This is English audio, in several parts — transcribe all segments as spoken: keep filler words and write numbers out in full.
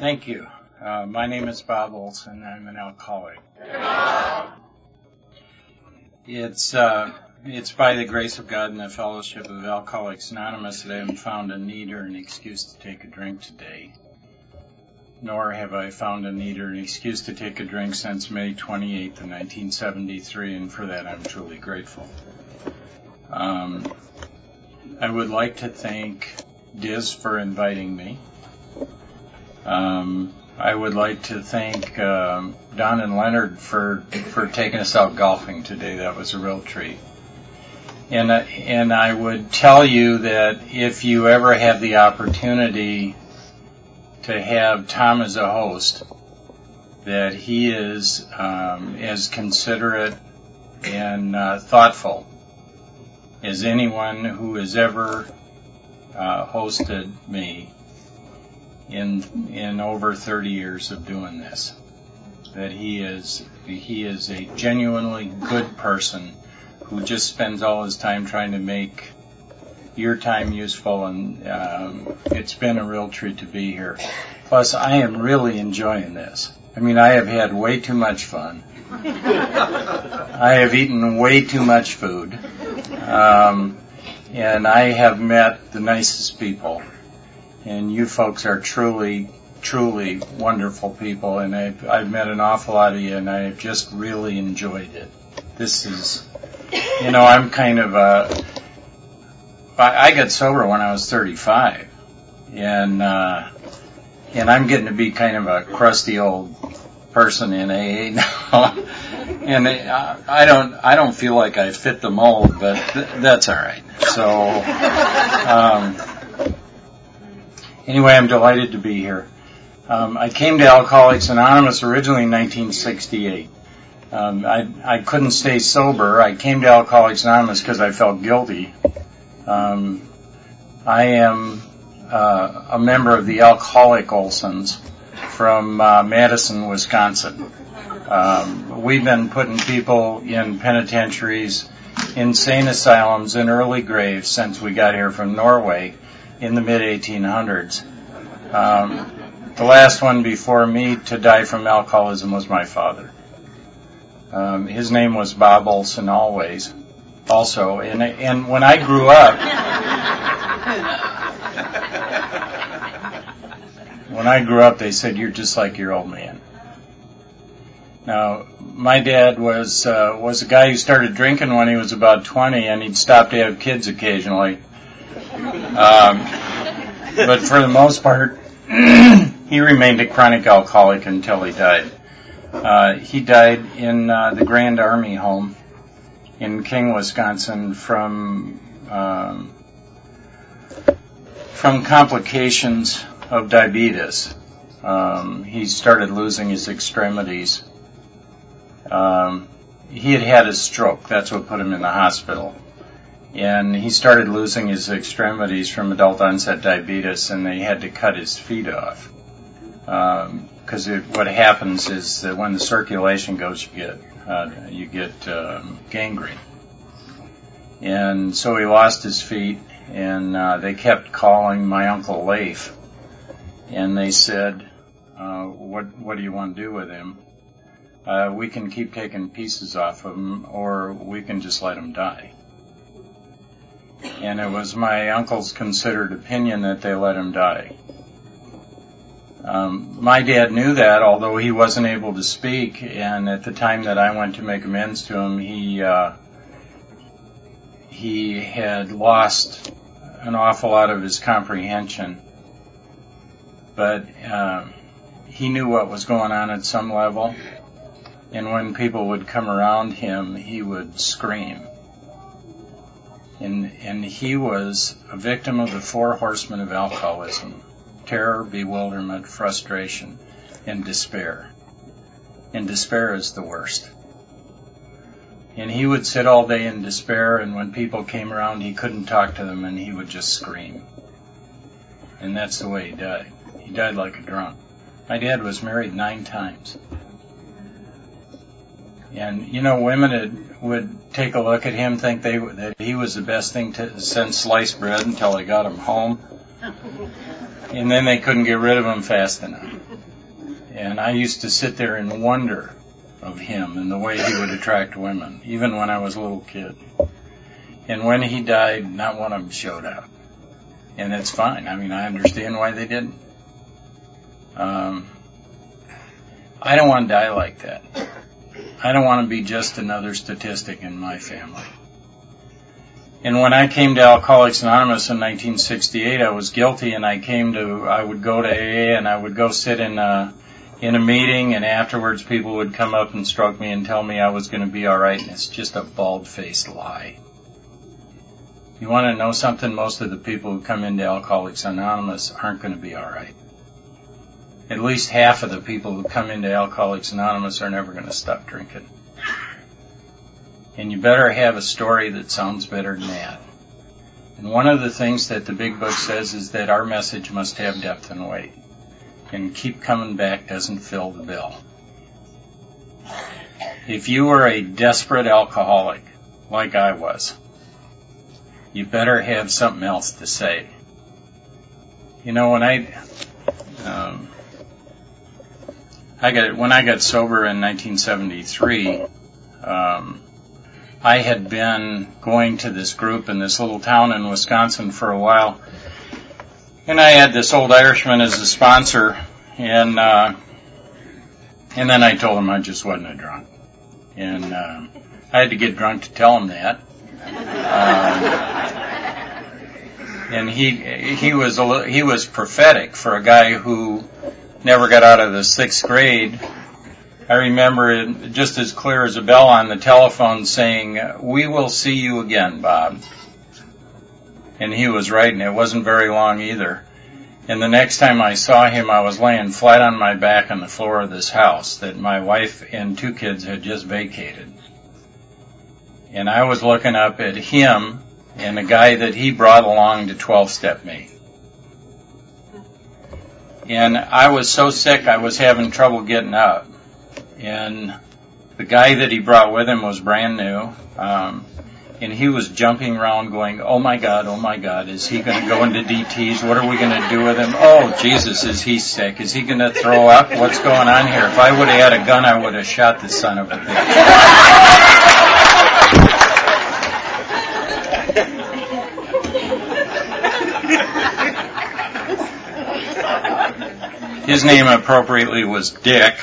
Thank you. Uh, my name is Bob Olson. I'm an alcoholic. It's uh, it's by the grace of God and the fellowship of Alcoholics Anonymous that I haven't found a need or an excuse to take a drink today. Nor have I found a need or an excuse to take a drink since May twenty-eighth of nineteen seventy-three, and for that I'm truly grateful. Um, I would like to thank Diz for inviting me. Um, I would like to thank um, Don and Leonard for for taking us out golfing today. That was a real treat. And uh, and I would tell you that if you ever have the opportunity to have Tom as a host, that he is um, as considerate and uh, thoughtful as anyone who has ever uh, hosted me in in over thirty years of doing this. That he is he is a genuinely good person who just spends all his time trying to make your time useful, and um, it's been a real treat to be here. Plus, I am really enjoying this. I mean, I have had way too much fun. I have eaten way too much food. Um, and I have met the nicest people. And you folks are truly, truly wonderful people, and I've, I've met an awful lot of you, and I've just really enjoyed it. This is, you know, I'm kind of a, I, I got sober when I was thirty-five, and, uh, and I'm getting to be kind of a crusty old person in A A now, and I, I don't, I don't feel like I fit the mold, but th- that's all right. So, um, Anyway, I'm delighted to be here. Um, I came to Alcoholics Anonymous originally in nineteen sixty-eight. Um, I, I couldn't stay sober. I came to Alcoholics Anonymous because I felt guilty. Um, I am uh, a member of the Alcoholic Olsons from uh, Madison, Wisconsin. Um, we've been putting people in penitentiaries, insane asylums, and early graves since we got here from Norway in the mid eighteen hundreds. Um, the last one before me to die from alcoholism was my father. Um, his name was Bob Olson always, also. And, and when I grew up, when I grew up, they said, "You're just like your old man." Now, my dad was uh, was a guy who started drinking when he was about twenty, and he'd stop to have kids occasionally. Um, but for the most part, he remained a chronic alcoholic until he died. Uh, he died in uh, the Grand Army Home in King, Wisconsin, from um, from complications of diabetes. Um, he started losing his extremities. Um, he had had a stroke. That's what put him in the hospital. And he started losing his extremities from adult onset diabetes, and they had to cut his feet off. Because um, what happens is that when the circulation goes, you get uh, you get um, gangrene. And so he lost his feet, and uh, they kept calling my Uncle Leif, and they said, uh, "What what do you want to do with him? Uh, we can keep taking pieces off of him, or we can just let him die." And it was my uncle's considered opinion that they let him die. Um, my dad knew that, although he wasn't able to speak, and at the time that I went to make amends to him, he uh, he had lost an awful lot of his comprehension. But uh, he knew what was going on at some level, and when people would come around him, he would scream. And, and he was a victim of the four horsemen of alcoholism: terror, bewilderment, frustration, and despair. And despair is the worst. And he would sit all day in despair, and when people came around, he couldn't talk to them, and he would just scream. And that's the way he died. He died like a drunk. My dad was married nine times. And, you know, women had, would take a look at him, think they that he was the best thing to, since sliced bread until they got him home. And then they couldn't get rid of him fast enough. And I used to sit there and wonder of him and the way he would attract women, even when I was a little kid. And when he died, not one of them showed up. And it's fine. I mean, I understand why they didn't. Um, I don't want to die like that. I don't want to be just another statistic in my family. And when I came to Alcoholics Anonymous in nineteen sixty-eight, I was guilty, and I came to, I would go to A A, and I would go sit in a, in a meeting, and afterwards people would come up and stroke me and tell me I was going to be all right, and it's just a bald-faced lie. You want to know something? Most of the people who come into Alcoholics Anonymous aren't going to be all right. At least half of the people who come into Alcoholics Anonymous are never going to stop drinking. And you better have a story that sounds better than that. And one of the things that the Big Book says is that our message must have depth and weight. And keep coming back doesn't fill the bill. If you are a desperate alcoholic, like I was, you better have something else to say. You know, when I, um, I got when I got sober in nineteen seventy-three, um, I had been going to this group in this little town in Wisconsin for a while, and I had this old Irishman as a sponsor, and uh, and then I told him I just wasn't a drunk, and uh, I had to get drunk to tell him that. Um, and he he was a li- he was prophetic for a guy who never got out of the sixth grade. I remember it just as clear as a bell on the telephone saying, "We will see you again, Bob." And he was right, and it wasn't very long either. And the next time I saw him, I was laying flat on my back on the floor of this house that my wife and two kids had just vacated. And I was looking up at him and the guy that he brought along to twelve-step me. And I was so sick, I was having trouble getting up. And the guy that he brought with him was brand new, um, and he was jumping around going, "Oh my God, oh my God, is he going to go into D Ts? What are we going to do with him? Oh Jesus, is he sick? Is he going to throw up? What's going on here? If I would have had a gun, I would have shot the son of a bitch." His name appropriately was Dick.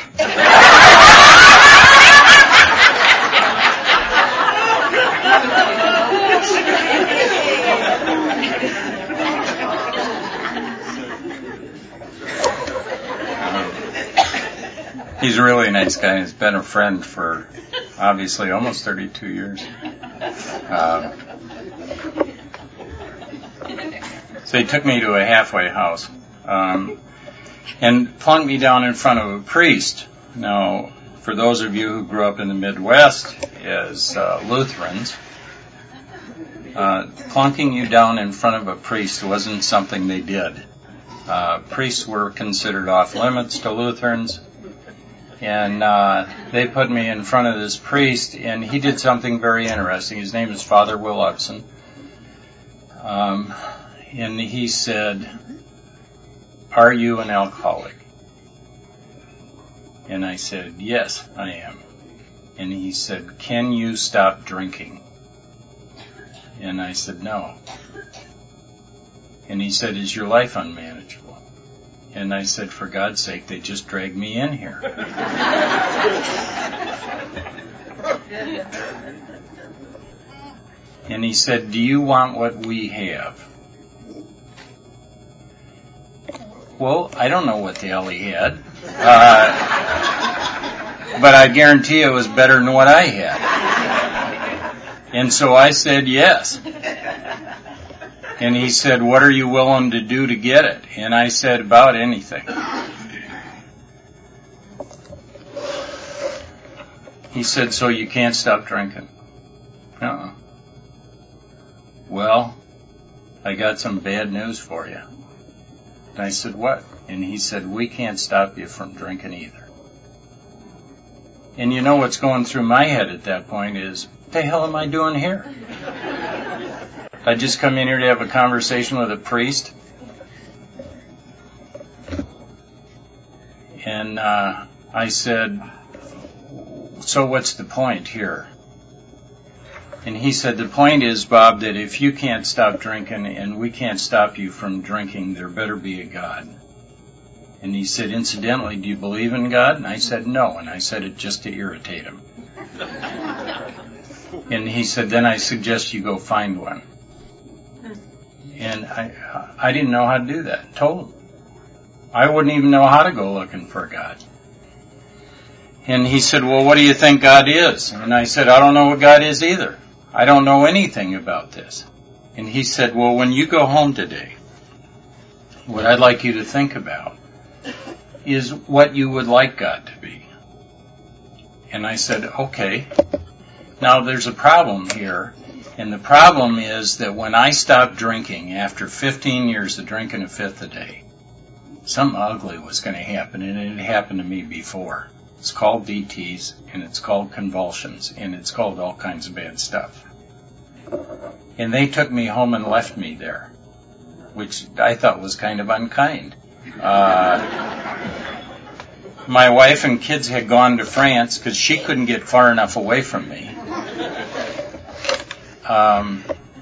He's a really nice guy. He's been a friend for, obviously, almost thirty-two years. Uh, so he took me to a halfway house um, and plunked me down in front of a priest. Now, for those of you who grew up in the Midwest as uh, Lutherans, uh, plunking you down in front of a priest wasn't something they did. Uh, priests were considered off limits to Lutherans. And uh, they put me in front of this priest, and he did something very interesting. His name is Father Will Upson. Um, and he said, "Are you an alcoholic?" And I said, "Yes, I am." And he said, "Can you stop drinking?" And I said, "No." And he said, "Is your life unmanageable?" And I said, "For God's sake, they just dragged me in here." And he said, "Do you want what we have?" Well, I don't know what the hell he had. Uh, but I guarantee it was better than what I had. And so I said, "Yes." And he said, "What are you willing to do to get it?" And I said, "About anything." He said, "So you can't stop drinking?" Uh-uh. "Well, I got some bad news for you." And I said, "What?" And he said, "We can't stop you from drinking either." And you know what's going through my head at that point is, what the hell am I doing here? I just come in here to have a conversation with a priest. and uh, I said, so what's the point here? And he said, the point is, Bob, that if you can't stop drinking and we can't stop you from drinking, there better be a God. And he said, incidentally, do you believe in God? And I said, no. And I said it just to irritate him. And he said, then I suggest you go find one. And I I didn't know how to do that. Told him. I wouldn't even know how to go looking for a God. And he said, well, what do you think God is? And I said, I don't know what God is either. I don't know anything about this. And he said, well, when you go home today, what I'd like you to think about is what you would like God to be. And I said, okay. Now there's a problem here. And the problem is that when I stopped drinking, after fifteen years of drinking a fifth a day, something ugly was going to happen, and it had happened to me before. It's called D Ts, and it's called convulsions, and it's called all kinds of bad stuff. And they took me home and left me there, which I thought was kind of unkind. Uh, my wife and kids had gone to France because she couldn't get far enough away from me. Um,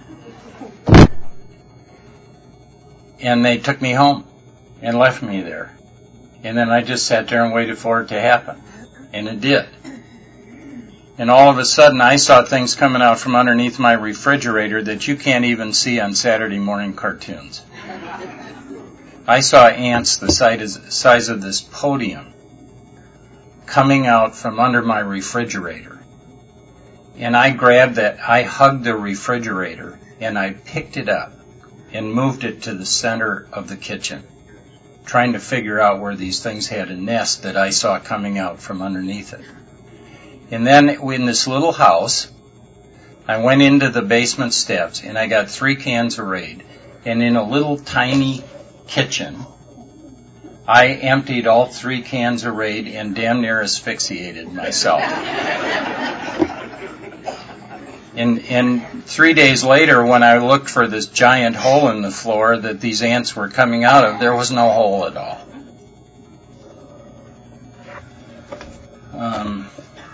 and they took me home and left me there. And then I just sat there and waited for it to happen. And it did. And all of a sudden I saw things coming out from underneath my refrigerator that you can't even see on Saturday morning cartoons. I saw ants the size of this podium coming out from under my refrigerator. And I grabbed that, I hugged the refrigerator, and I picked it up and moved it to the center of the kitchen, trying to figure out where these things had a nest that I saw coming out from underneath it. And then in this little house, I went into the basement steps, and I got three cans of Raid. And in a little tiny kitchen, I emptied all three cans of Raid and damn near asphyxiated myself. And, and three days later, when I looked for this giant hole in the floor that these ants were coming out of, there was no hole at all. Um,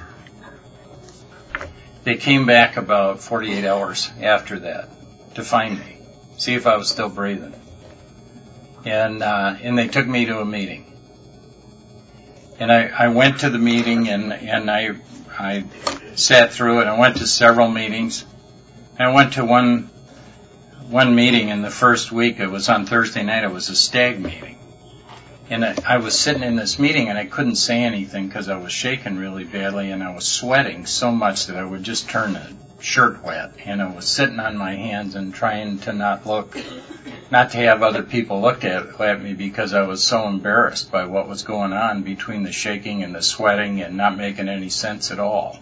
they came back about forty-eight hours after that to find me, see if I was still breathing. And uh, and they took me to a meeting. And I, I went to the meeting, and, and I I sat through it. I went to several meetings. I went to one one meeting in the first week. It was on Thursday night. It was a stag meeting. And I, I was sitting in this meeting, and I couldn't say anything because I was shaking really badly, and I was sweating so much that I would just turn the shirt wet. And I was sitting on my hands and trying to not look, not to have other people look at, at me because I was so embarrassed by what was going on between the shaking and the sweating and not making any sense at all.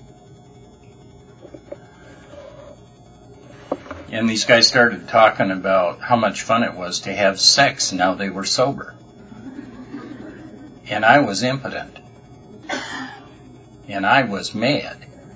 And these guys started talking about how much fun it was to have sex now they were sober. And I was impotent. And I was mad.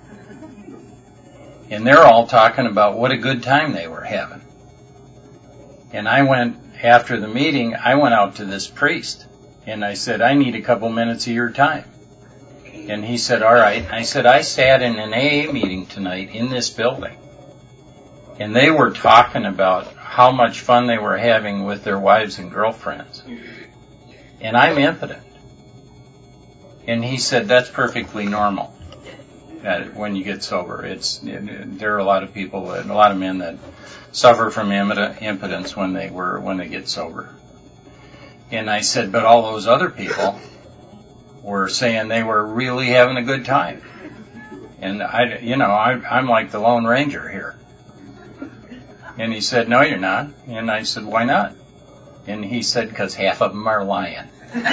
And they're all talking about what a good time they were having. And I went, after the meeting, I went out to this priest. And I said, I need a couple minutes of your time. And he said, all right. I said, I sat in an A A meeting tonight in this building. And they were talking about how much fun they were having with their wives and girlfriends. And I'm impotent. And he said, that's perfectly normal. That when you get sober, it's it, there are a lot of people, and a lot of men that suffer from impotence when they were when they get sober. And I said, but all those other people were saying they were really having a good time. And I, you know, I, I'm like the Lone Ranger here. And he said, no, you're not. And I said, why not? And he said, because half of them are lying.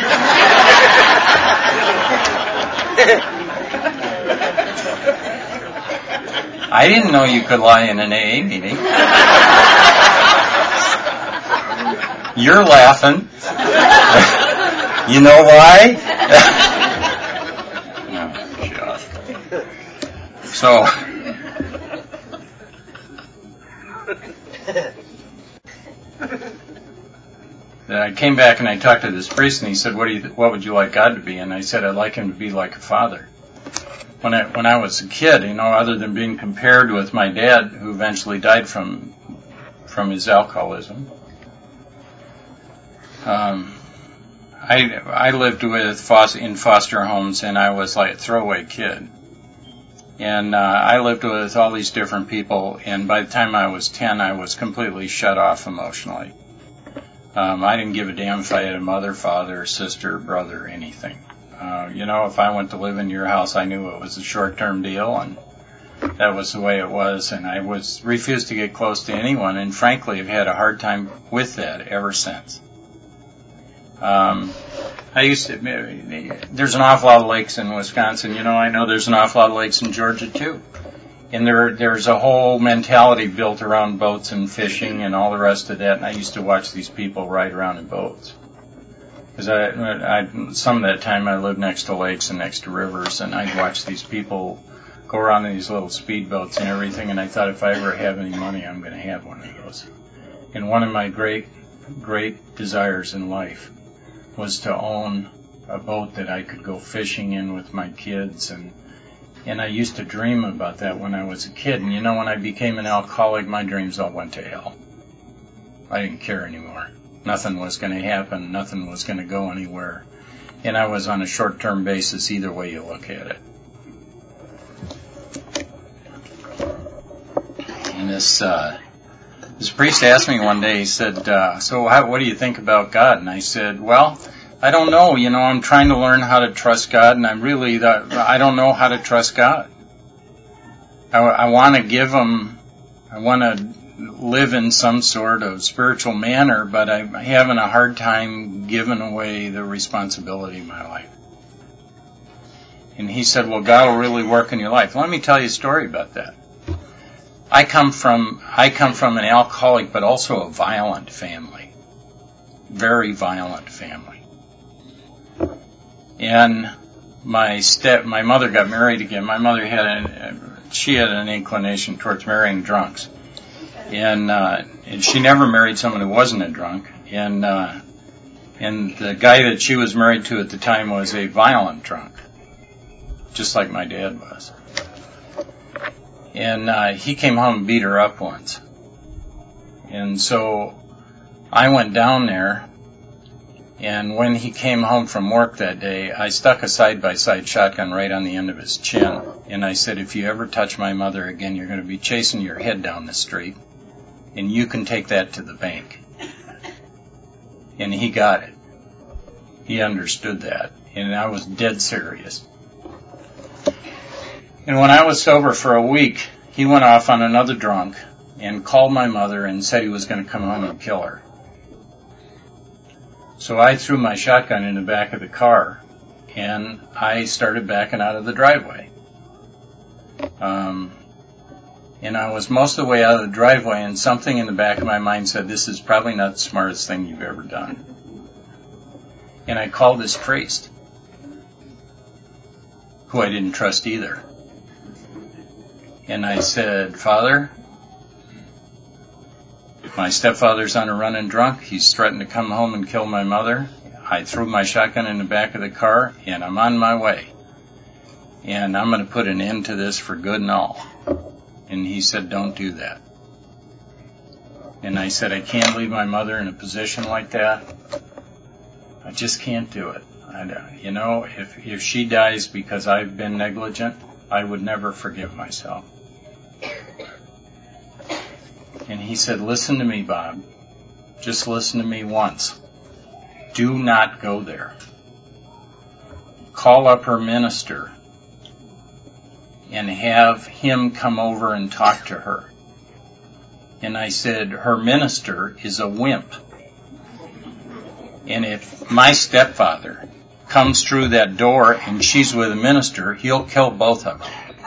I didn't know you could lie in an A A meeting. You're laughing. You know why? Oh, so, I came back and I talked to this priest, and he said, "What do you? Th- what would you like God to be?" And I said, "I'd like him to be like a father." When I when I was a kid, you know, other than being compared with my dad, who eventually died from from his alcoholism, um, I I lived with foster, in foster homes, and I was like a throwaway kid. And uh, I lived with all these different people, and by the time I was ten, I was completely shut off emotionally. Um, I didn't give a damn if I had a mother, father, sister, brother, anything. Uh, you know, if I went to live in your house, I knew it was a short-term deal, and that was the way it was. And I was refused to get close to anyone, and frankly, I've had a hard time with that ever since. Um, I used to, there's an awful lot of lakes in Wisconsin. You know, I know there's an awful lot of lakes in Georgia too. And there, there's a whole mentality built around boats and fishing and all the rest of that. And I used to watch these people ride around in boats. Because I, I, some of that time I lived next to lakes and next to rivers, and I'd watch these people go around in these little speedboats and everything. And I thought, if I ever have any money, I'm going to have one of those. And one of my great, great desires in life was to own a boat that I could go fishing in with my kids, and and I used to dream about that when I was a kid. And you know, when I became an alcoholic, my dreams all went to hell. I didn't care anymore. Nothing was going to happen. Nothing was going to go anywhere. And I was on a short-term basis either way you look at it. And this uh, this priest asked me one day, he said, uh, so how, what do you think about God? And I said, well, I don't know. You know, I'm trying to learn how to trust God, and I'm really, the, I don't know how to trust God. I, I want to give him, I want to live in some sort of spiritual manner, but I'm having a hard time giving away the responsibility of my life. And he said, well, God will really work in your life. Let me tell you a story about that. I come from, I come from an alcoholic, but also a violent family. Very violent family. And my step, my mother got married again. My mother had an, she had an inclination towards marrying drunks. And, uh, and she never married someone who wasn't a drunk. And, uh, and the guy that she was married to at the time was a violent drunk. Just like my dad was. And, uh, he came home and beat her up once. And so I went down there, and when he came home from work that day, I stuck a side-by-side shotgun right on the end of his chin. And I said, if you ever touch my mother again, you're going to be chasing your head down the street. And you can take that to the bank. And he got it. He understood that. And I was dead serious. And when I was sober for a week, he went off on another drunk and called my mother and said he was going to come home and kill her. So I threw my shotgun in the back of the car, and I started backing out of the driveway. Um, and I was most of the way out of the driveway, and something in the back of my mind said, this is probably not the smartest thing you've ever done. And I called this priest, who I didn't trust either. And I said, Father, my stepfather's on a running drunk. He's threatened to come home and kill my mother. I threw my shotgun in the back of the car, and I'm on my way. And I'm going to put an end to this for good and all. And he said, don't do that. And I said, I can't leave my mother in a position like that. I just can't do it. I, you know, if, if she dies because I've been negligent, I would never forgive myself. And he said, listen to me, Bob. Just listen to me once. Do not go there. Call up her minister and have him come over and talk to her. And I said, her minister is a wimp. And if my stepfather comes through that door and she's with a minister, he'll kill both of them.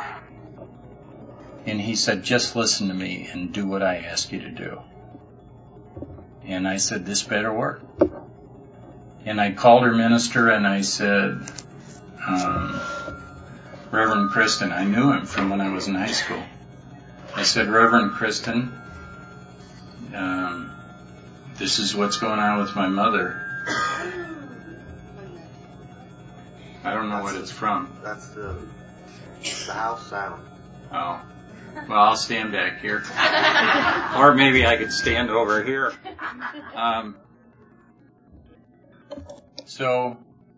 And he said, just listen to me and do what I ask you to do. And I said, this better work. And I called her minister and I said, um, Reverend Kristen, I knew him from when I was in high school. I said, Reverend Kristen, um, this is what's going on with my mother. I don't know what it's from. That's the, the house sound. Oh. Well, I'll stand back here. Or maybe I could stand over here. Um, so,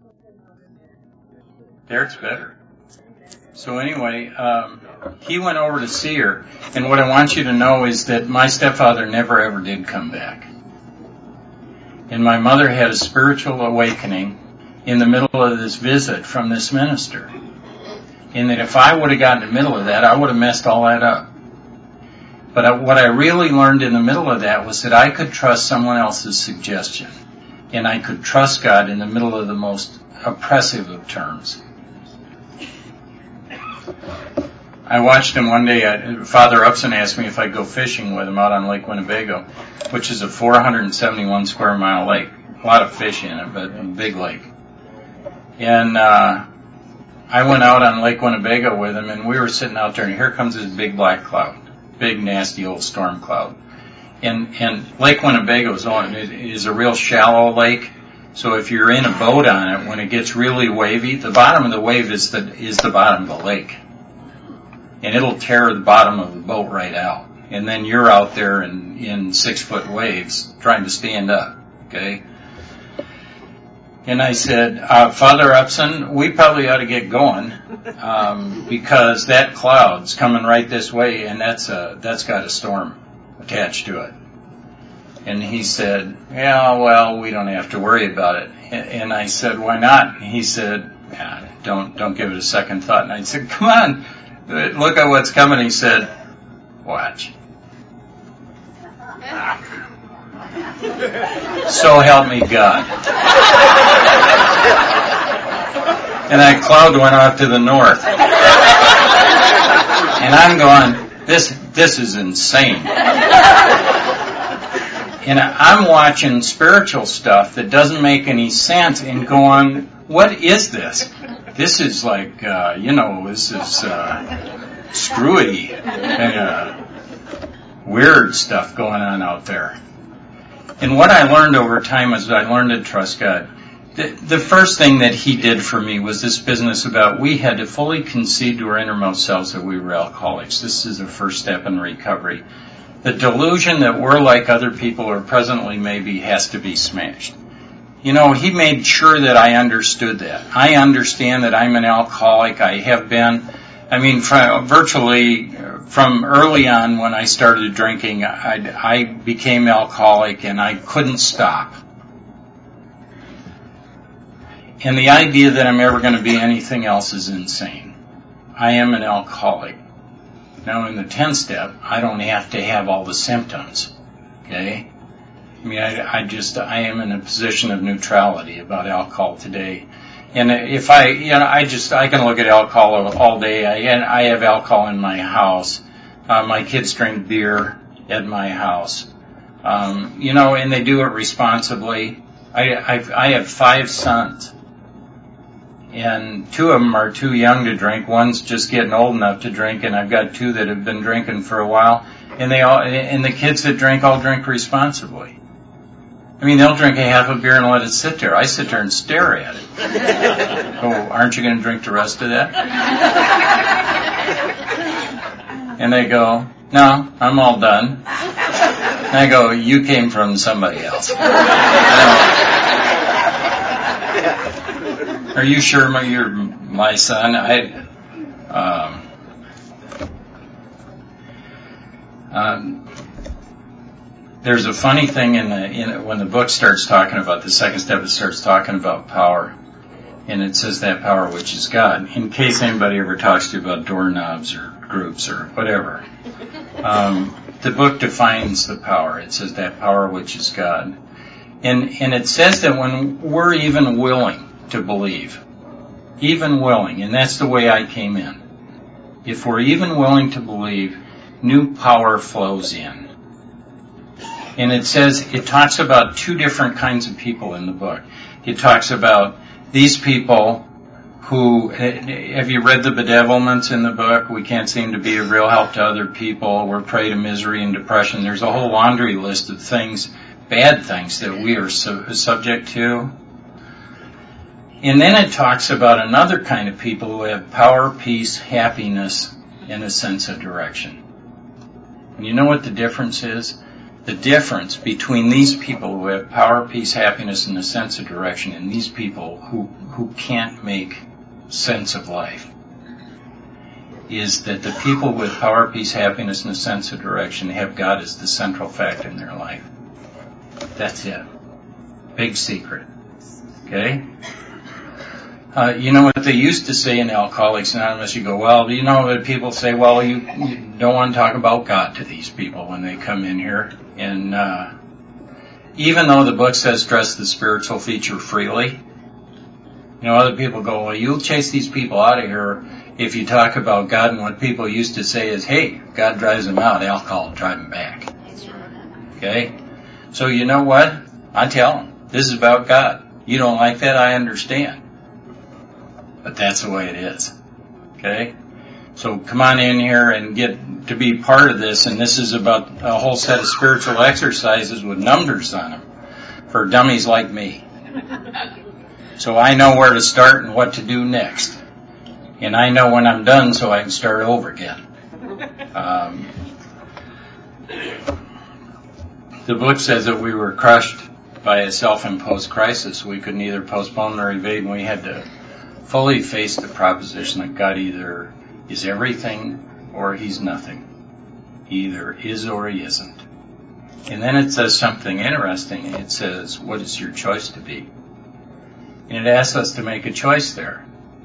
there's better. So anyway, um, he went over to see her, and what I want you to know is that my stepfather never ever did come back. And my mother had a spiritual awakening in the middle of this visit from this minister. And that if I would have gotten in the middle of that, I would have messed all that up. But I, what I really learned in the middle of that was that I could trust someone else's suggestion. And I could trust God in the middle of the most oppressive of terms. I watched him one day. I, Father Upson asked me if I'd go fishing with him out on Lake Winnebago, which is a four hundred seventy-one square mile lake. A lot of fish in it, but a big lake. And uh, I went out on Lake Winnebago with him, and we were sitting out there, and here comes this big black cloud, big nasty old storm cloud. And and Lake Winnebago is, on, is a real shallow lake. So if you're in a boat on it, when it gets really wavy, the bottom of the wave is the is the bottom of the lake. And it'll tear the bottom of the boat right out. And then you're out there in, in six-foot waves trying to stand up, okay? And I said, uh, Father Upson, we probably ought to get going um, because that cloud's coming right this way, and that's a, that's got a storm attached to it. And he said, yeah, well, we don't have to worry about it. And I said, why not? And he said, yeah, don't don't give it a second thought. And I said, come on, look at what's coming. He said, watch. So help me God. And that cloud went off to the north. And I'm going, this this is insane. And I'm watching spiritual stuff that doesn't make any sense and going, what is this? This is like, uh, you know, this is uh, screwy and uh, weird stuff going on out there. And what I learned over time is I learned to trust God. The, the first thing that he did for me was this business about we had to fully concede to our innermost selves that we were alcoholics. This is the first step in recovery. The delusion that we're like other people or presently maybe has to be smashed. You know, he made sure that I understood that. I understand that I'm an alcoholic. I have been. I mean, from, virtually from early on when I started drinking, I, I became alcoholic and I couldn't stop. And the idea that I'm ever going to be anything else is insane. I am an alcoholic. Now, in the tenth step, I don't have to have all the symptoms, okay? I mean, I, I just, I am in a position of neutrality about alcohol today. And if I, you know, I just, I can look at alcohol all day. I, and I have alcohol in my house. Uh, my kids drink beer at my house. Um, you know, and they do it responsibly. I, I've, I have five sons. And two of them are too young to drink. One's just getting old enough to drink, and I've got two that have been drinking for a while. And they all, and the kids that drink all drink responsibly. I mean, they'll drink a half a beer and let it sit there. I sit there and stare at it. Oh, aren't you going to drink the rest of that? And they go, no, I'm all done. And I go, you came from somebody else. Are you sure my, you're my son? I, um, um, there's a funny thing in the in when the book starts talking about the second step. It starts talking about power, and it says that power which is God. In case anybody ever talks to you about doorknobs or groups or whatever, um, the book defines the power. It says that power which is God, and and it says that when we're even willing to believe, even willing, and that's the way I came in. If we're even willing to believe, new power flows in. And it says, it talks about two different kinds of people in the book. It talks about these people who, have you read the bedevilments in the book? We can't seem to be a real help to other people. We're prey to misery and depression. There's a whole laundry list of things bad things that we are su- subject to. And then it talks about another kind of people who have power, peace, happiness, and a sense of direction. And you know what the difference is? The difference between these people who have power, peace, happiness, and a sense of direction and these people who, who can't make sense of life is that the people with power, peace, happiness, and a sense of direction have God as the central factor in their life. That's it. Big secret. Okay? Uh, you know what they used to say in Alcoholics Anonymous? You go, well, you know that people say, well, you, you don't want to talk about God to these people when they come in here. And uh, even though the book says dress the spiritual feature freely, you know, other people go, well, you'll chase these people out of here if you talk about God. And what people used to say is, hey, God drives them out, alcohol will drive them back. Okay? So you know what? I tell them, this is about God. You don't like that, I understand. But that's the way it is. Okay? So come on in here and get to be part of this. And this is about a whole set of spiritual exercises with numbers on them for dummies like me. So I know where to start and what to do next. And I know when I'm done so I can start over again. Um, the book says that we were crushed by a self-imposed crisis. We could neither postpone nor evade, and we had to fully face the proposition that God either is everything or he's nothing. He either is or he isn't. And then it says something interesting. It says, what is your choice to be? And it asks us to make a choice there.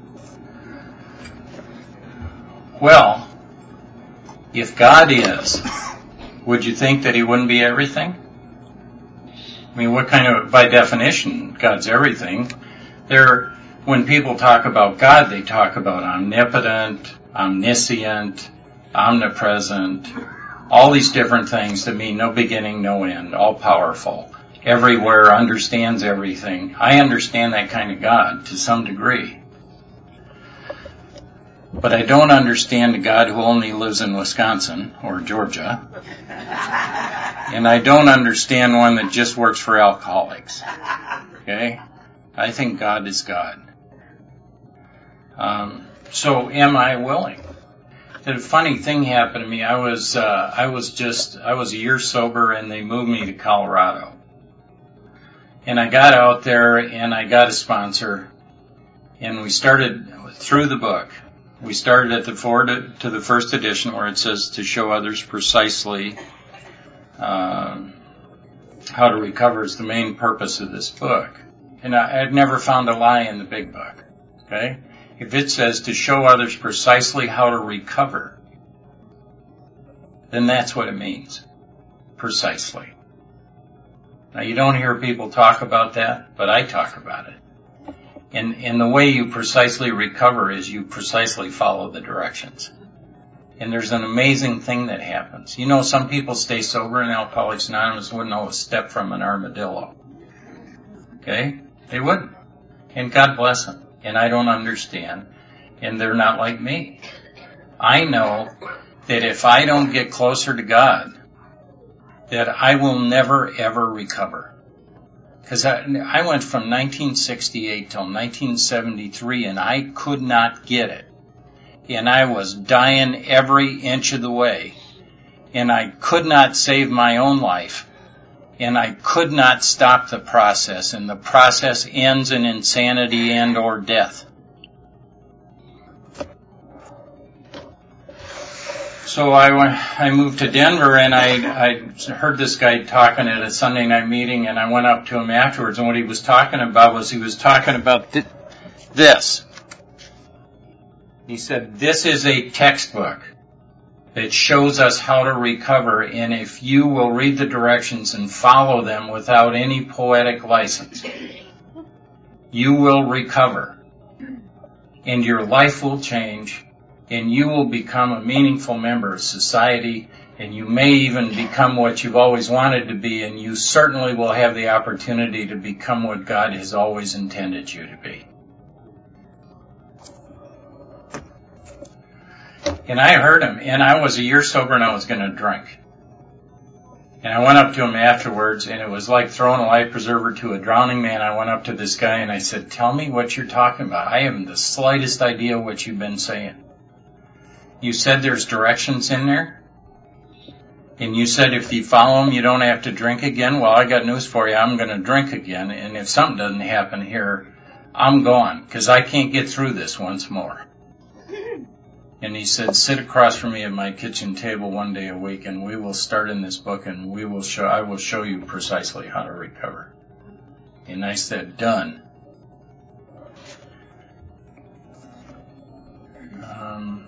Well, if God is, would you think that he wouldn't be everything? I mean, what kind of, by definition, God's everything. There, when people talk about God, they talk about omnipotent, omniscient, omnipresent, all these different things that mean no beginning, no end, all powerful, everywhere, understands everything. I understand that kind of God to some degree. But I don't understand a God who only lives in Wisconsin or Georgia. And I don't understand one that just works for alcoholics. Okay? I think God is God. Um, so am I willing? The funny thing happened to me. I was, uh, I was just, I was a year sober and they moved me to Colorado. And I got out there and I got a sponsor and we started through the book. We started at the forward to the first edition where it says to show others precisely, uh, how to recover is the main purpose of this book. And I, I've never found a lie in the big book. Okay? If it says to show others precisely how to recover, then that's what it means. Precisely. Now you don't hear people talk about that, but I talk about it. And, and the way you precisely recover is you precisely follow the directions. And there's an amazing thing that happens. You know, some people stay sober in Alcoholics Anonymous wouldn't know a step from an armadillo. Okay? They wouldn't. And God bless them. And I don't understand. And they're not like me. I know that if I don't get closer to God, that I will never, ever recover. Because I, I went from nineteen sixty-eight till nineteen seventy-three and I could not get it. And I was dying every inch of the way. And I could not save my own life. And I could not stop the process. And the process ends in insanity and or death. So I went, I moved to Denver and I, I heard this guy talking at a Sunday night meeting and I went up to him afterwards and what he was talking about was he was talking about th- this. He said, this is a textbook that shows us how to recover and if you will read the directions and follow them without any poetic license, you will recover and your life will change. And you will become a meaningful member of society, and you may even become what you've always wanted to be, and you certainly will have the opportunity to become what God has always intended you to be. And I heard him, and I was a year sober and I was going to drink. And I went up to him afterwards, and it was like throwing a life preserver to a drowning man. I went up to this guy and I said, tell me what you're talking about. I haven't the slightest idea what you've been saying. You said there's directions in there? And you said if you follow them, you don't have to drink again? Well, I got news for you. I'm going to drink again. And if something doesn't happen here, I'm gone, because I can't get through this once more. And he said, sit across from me at my kitchen table one day a week, and we will start in this book, and we will show, I will show you precisely how to recover. And I said, done. Um,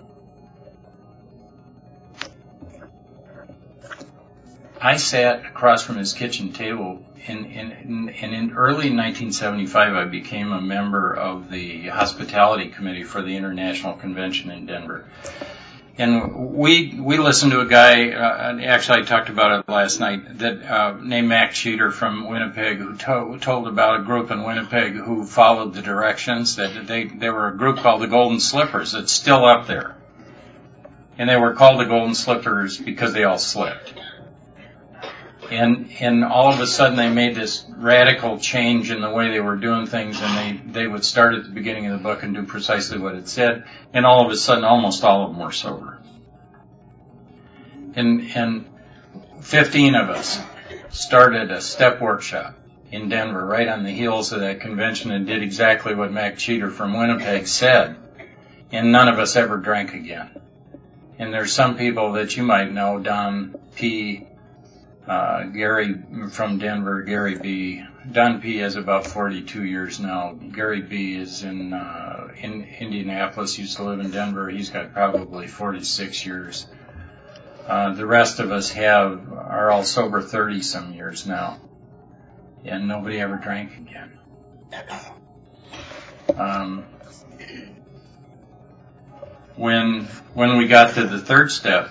I sat across from his kitchen table, and in, in, in, in early nineteen seventy-five, I became a member of the Hospitality Committee for the International Convention in Denver. And we we listened to a guy, uh, actually I talked about it last night, that uh, named Mac Cheater from Winnipeg, who to- told about a group in Winnipeg who followed the directions. That they, they were a group called the Golden Slippers that's still up there. And they were called the Golden Slippers because they all slipped. And and all of a sudden they made this radical change in the way they were doing things, and they, they would start at the beginning of the book and do precisely what it said, and all of a sudden almost all of them were sober. And and fifteen of us started a step workshop in Denver right on the heels of that convention and did exactly what Mac Cheater from Winnipeg said, and none of us ever drank again. And there's some people that you might know, Don P., Uh, Gary from Denver, Gary B. Don P. has about forty-two years now. Gary B. is in, uh, in Indianapolis, used to live in Denver. He's got probably forty-six years. Uh, the rest of us have, are all sober thirty some years now. And nobody ever drank again. Um, when, when we got to the third step,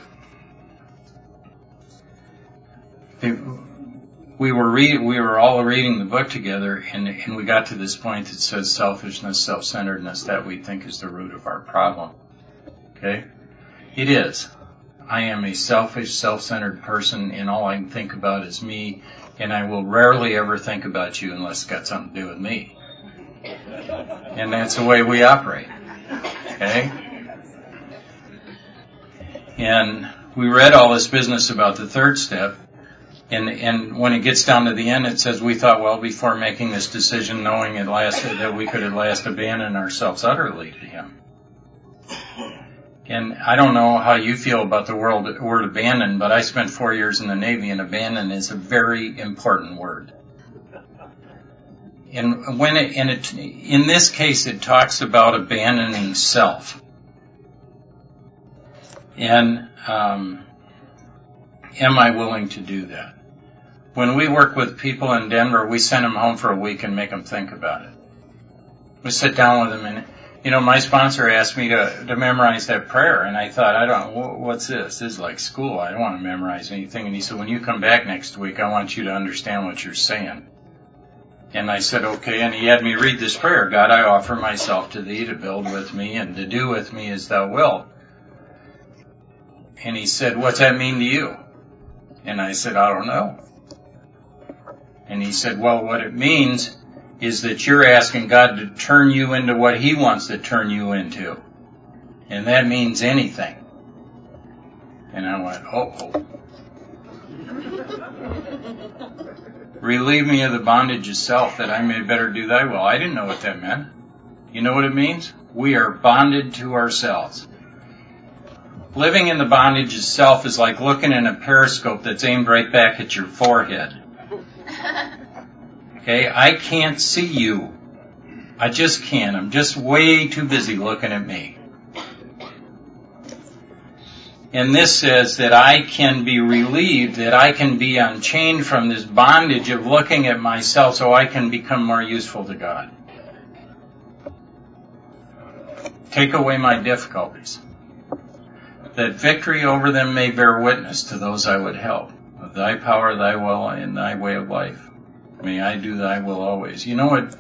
we were read, we were all reading the book together, and, and we got to this point that says selfishness, self-centeredness, that we think is the root of our problem. Okay? It is. I am a selfish, self-centered person, and all I can think about is me, and I will rarely ever think about you unless it's got something to do with me. And that's the way we operate. Okay? And we read all this business about the third step. And, and when it gets down to the end, it says we thought, well, before making this decision, knowing at last that we could at last abandon ourselves utterly to Him. And I don't know how you feel about the word, word abandon, but I spent four years in the Navy, and abandon is a very important word. And when it, and it, in this case, it talks about abandoning self. And um, am I willing to do that? When we work with people in Denver, we send them home for a week and make them think about it. We sit down with them, and, you know, my sponsor asked me to, to memorize that prayer, and I thought, I don't, what's this? This is like school. I don't want to memorize anything. And he said, when you come back next week, I want you to understand what you're saying. And I said, okay, and he had me read this prayer. God, I offer myself to thee to build with me and to do with me as thou wilt. And he said, what's that mean to you? And I said, I don't know. And he said, well, what it means is that you're asking God to turn you into what He wants to turn you into. And that means anything. And I went, oh. Relieve me of the bondage of self, that I may better do thy will. I didn't know what that meant. You know what it means? We are bonded to ourselves. Living in the bondage of self is like looking in a periscope that's aimed right back at your forehead. Okay, I can't see you. I just can't. I'm just way too busy looking at me. And this says that I can be relieved, that I can be unchained from this bondage of looking at myself so I can become more useful to God. Take away my difficulties, that victory over them may bear witness to those I would help. Of thy power, thy will, and thy way of life. May I do thy will always. You know what,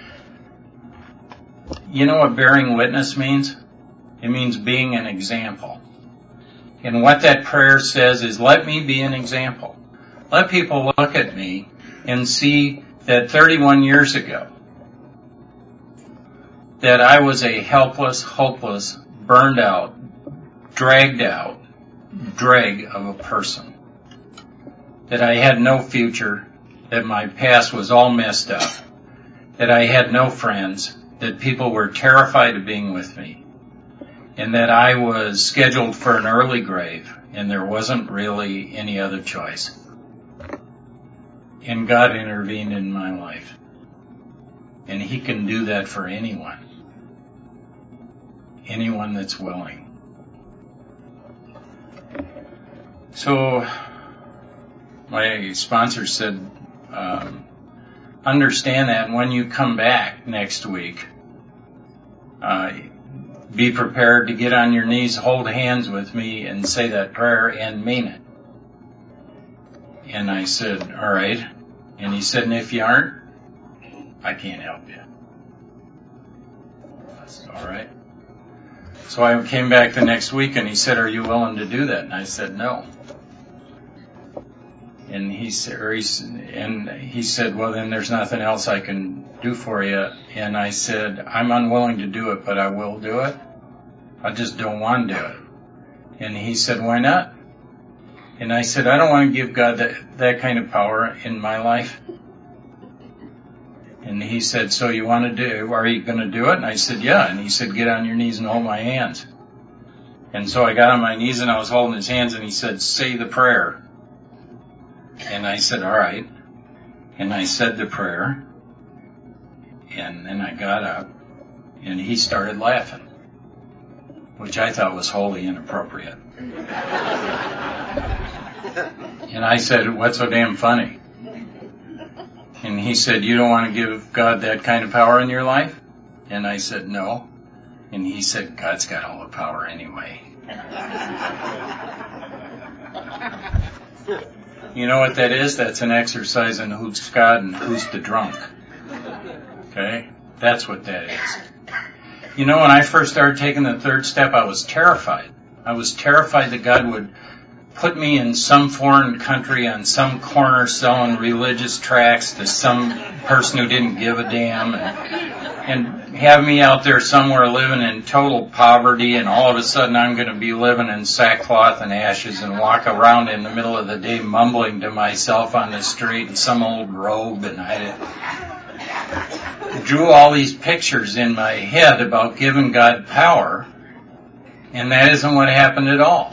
you know what bearing witness means? It means being an example. And what that prayer says is, let me be an example. Let people look at me and see that thirty-one years ago, that I was a helpless, hopeless, burned out, dragged out drag of a person. That I had no future, that my past was all messed up, that I had no friends, that people were terrified of being with me, and that I was scheduled for an early grave, and there wasn't really any other choice. And God intervened in my life. And He can do that for anyone. Anyone that's willing. So, my sponsor said, um, understand that, and when you come back next week, uh, be prepared to get on your knees, hold hands with me, and say that prayer and mean it. And I said, all right. And he said, and if you aren't, I can't help you. I said, all right. So I came back the next week, and he said, are you willing to do that? And I said, no. And he said, or he, and he said, well, then there's nothing else I can do for you. And I said, I'm unwilling to do it, but I will do it. I just don't want to do it. And he said, why not? And I said, I don't want to give God that, that kind of power in my life. And he said, so you want to do, are you going to do it? And I said, yeah. And he said, get on your knees and hold my hands. And so I got on my knees and I was holding his hands, and he said, say the prayer. And I said, all right. And I said the prayer. And then I got up, and he started laughing, which I thought was wholly inappropriate. And I said, what's so damn funny? And he said, you don't want to give God that kind of power in your life? And I said, no. And he said, God's got all the power anyway. You know what that is? That's an exercise in who's God and who's the drunk. Okay? That's what that is. You know, when I first started taking the third step, I was terrified. I was terrified that God would put me in some foreign country on some corner selling religious tracts to some person who didn't give a damn, and, and have me out there somewhere living in total poverty, and all of a sudden I'm going to be living in sackcloth and ashes and walk around in the middle of the day mumbling to myself on the street in some old robe. And I drew all these pictures in my head about giving God power, and that isn't what happened at all.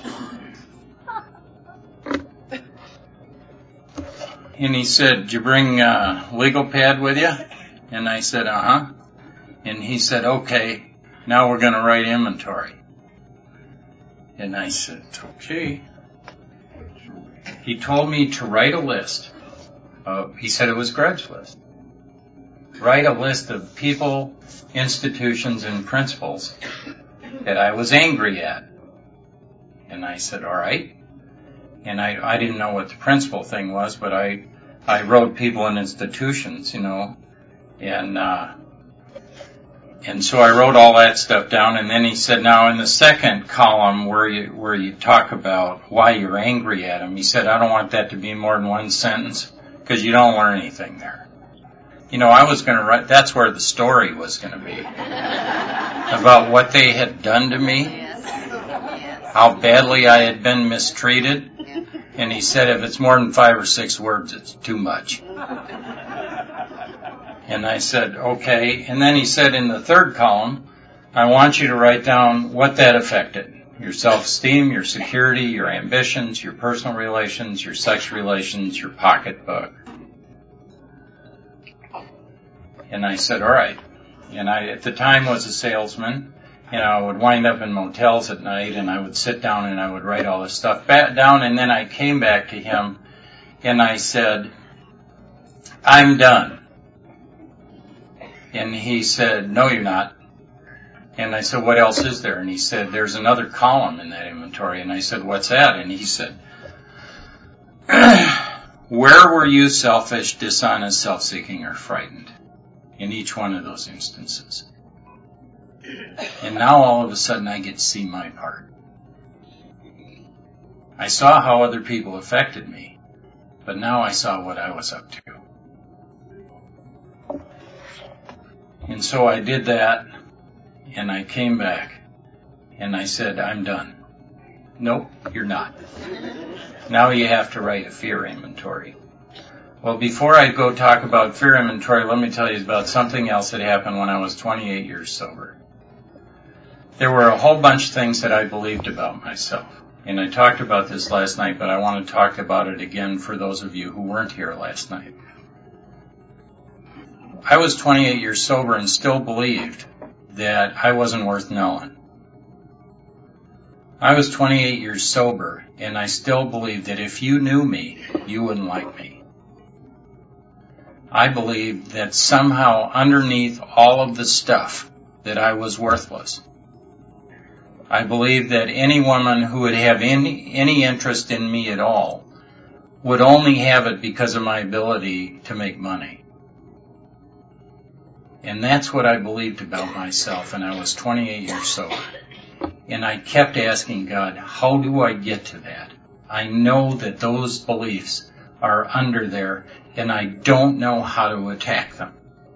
And he said, did you bring a legal pad with you? And I said, uh-huh. And he said, okay, now we're going to write inventory. And I said, okay. He told me to write a list. Of, he said it was Greg's list. Write a list of people, institutions, and principles that I was angry at. And I said, all right. And I, I didn't know what the principal thing was, but I, I wrote people and institutions, you know, and, uh, and so I wrote all that stuff down. And then he said, now in the second column where you, where you talk about why you're angry at him, he said, I don't want that to be more than one sentence, because you don't learn anything there. You know, I was going to write, that's where the story was going to be, about what they had done to me, how badly I had been mistreated. And he said, if it's more than five or six words, it's too much. And I said, okay. And then he said, in the third column, I want you to write down what that affected. Your self-esteem, your security, your ambitions, your personal relations, your sex relations, your pocketbook. And I said, all right. And I, at the time, was a salesman. And I would wind up in motels at night, and I would sit down and I would write all this stuff back down. And then I came back to him and I said, I'm done. And he said, no, you're not. And I said, what else is there? And he said, there's another column in that inventory. And I said, what's that? And he said, where were you selfish, dishonest, self-seeking, or frightened? In each one of those instances. And now all of a sudden I get to see my part. I saw how other people affected me. But now I saw what I was up to. And so I did that, and I came back, and I said, I'm done. Nope, you're not. Now you have to write a fear inventory. Well, before I go talk about fear inventory, let me tell you about something else that happened when I was twenty-eight years sober. There were a whole bunch of things that I believed about myself. And I talked about this last night, but I want to talk about it again for those of you who weren't here last night. I was twenty-eight years sober and still believed that I wasn't worth knowing. I was twenty-eight years sober, and I still believed that if you knew me, you wouldn't like me. I believed that somehow underneath all of the stuff that I was worthless. I believed that any woman who would have any, any interest in me at all would only have it because of my ability to make money. And that's what I believed about myself, and I was twenty-eight years sober. And I kept asking God, how do I get to that? I know that those beliefs are under there, and I don't know how to attack them.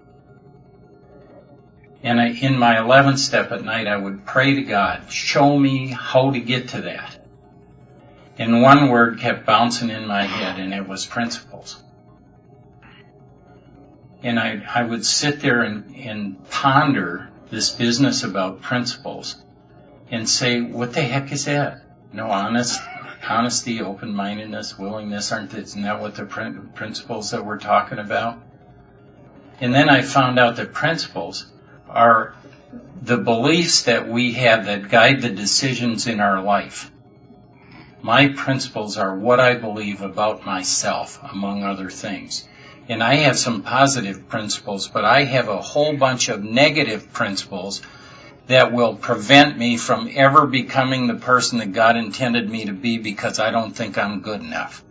And I, in my eleventh step at night, I would pray to God, show me how to get to that. And one word kept bouncing in my head, and it was principles. And I, I would sit there and, and ponder this business about principles and say, what the heck is that? No, honest, honesty, open-mindedness, willingness, aren't, isn't that what the principles that we're talking about? And then I found out that principles are the beliefs that we have that guide the decisions in our life. My principles are what I believe about myself, among other things. And I have some positive principles, but I have a whole bunch of negative principles that will prevent me from ever becoming the person that God intended me to be because I don't think I'm good enough.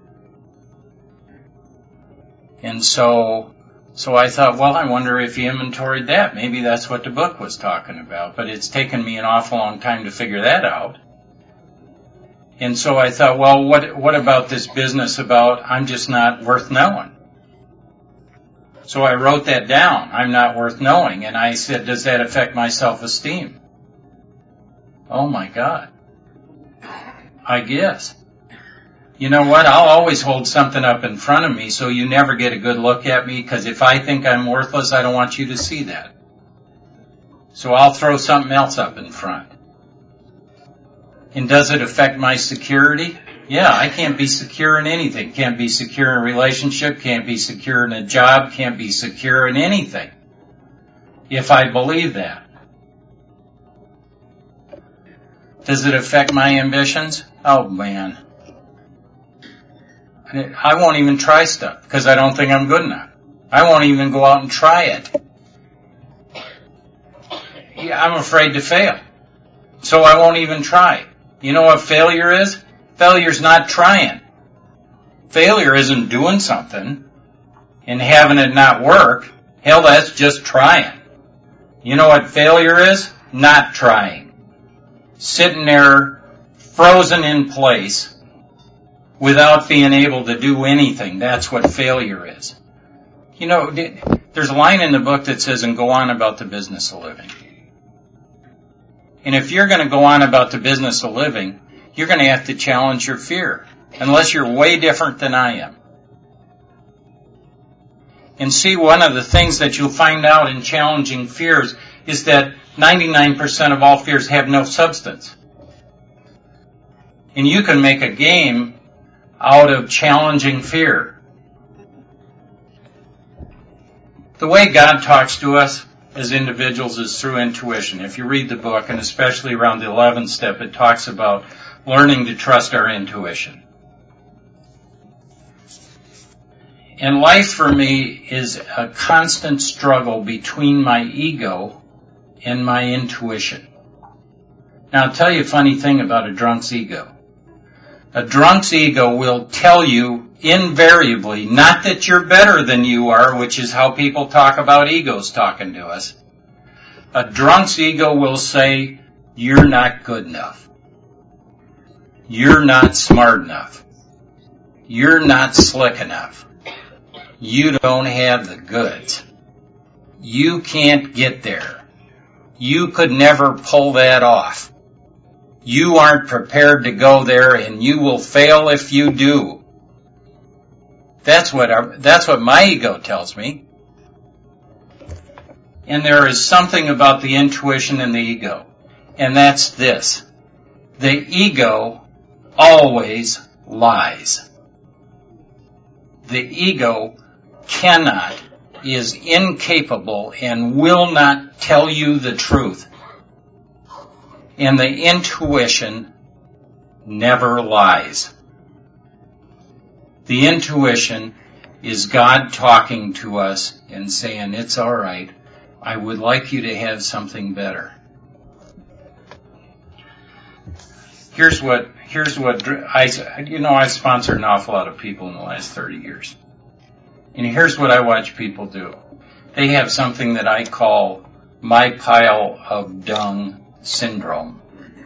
And so, so I thought, well, I wonder if he inventoried that. Maybe that's what the book was talking about, but it's taken me an awful long time to figure that out. And so I thought, well, what, what about this business about I'm just not worth knowing? So I wrote that down. I'm not worth knowing. And I said, does that affect my self-esteem? Oh my God. I guess. You know what? I'll always hold something up in front of me so you never get a good look at me, because if I think I'm worthless, I don't want you to see that. So I'll throw something else up in front. And does it affect my security? Yeah, I can't be secure in anything. Can't be secure in a relationship, can't be secure in a job, can't be secure in anything. If I believe that. Does it affect my ambitions? Oh man. I won't even try stuff because I don't think I'm good enough. I won't even go out and try it. Yeah, I'm afraid to fail. So I won't even try. You know what failure is? Failure's not trying. Failure isn't doing something and having it not work. Hell, that's just trying. You know what failure is? Not trying. Sitting there frozen in place without being able to do anything. That's what failure is. You know, there's a line in the book that says, and go on about the business of living. And if you're going to go on about the business of living, you're going to have to challenge your fear, unless you're way different than I am. And see, one of the things that you'll find out in challenging fears is that ninety-nine percent of all fears have no substance. And you can make a game out of challenging fear. The way God talks to us as individuals is through intuition. If you read the book, and especially around the eleventh step, it talks about learning to trust our intuition. And life for me is a constant struggle between my ego and my intuition. Now, I'll tell you a funny thing about a drunk's ego. A drunk's ego will tell you invariably, not that you're better than you are, which is how people talk about egos talking to us. A drunk's ego will say, you're not good enough. You're not smart enough. you're not slick enough. You don't have the goods. You can't get there. You could never pull that off. You aren't prepared to go there, and you will fail if you do. That's what our, that's what my ego tells me. And there is something about the intuition and the ego, and that's this. The ego always lies. The ego cannot, is incapable, and will not tell you the truth. And the intuition never lies. The intuition is God talking to us and saying, it's all right. I would like you to have something better. Here's what, here's what, I, you know, I've sponsored an awful lot of people in the last thirty years. And here's what I watch people do. They have something that I call my pile of dung syndrome.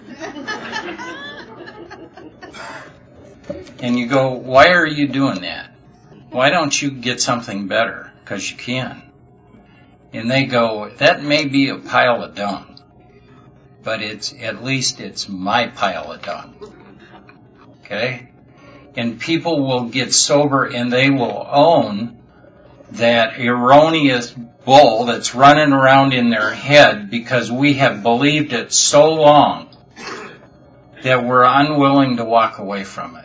And you go, why are you doing that? Why don't you get something better? Because you can. And they go, that may be a pile of dung, but it's, at least it's my pile of dung. Okay? And people will get sober and they will own that erroneous bull that's running around in their head because we have believed it so long that we're unwilling to walk away from it.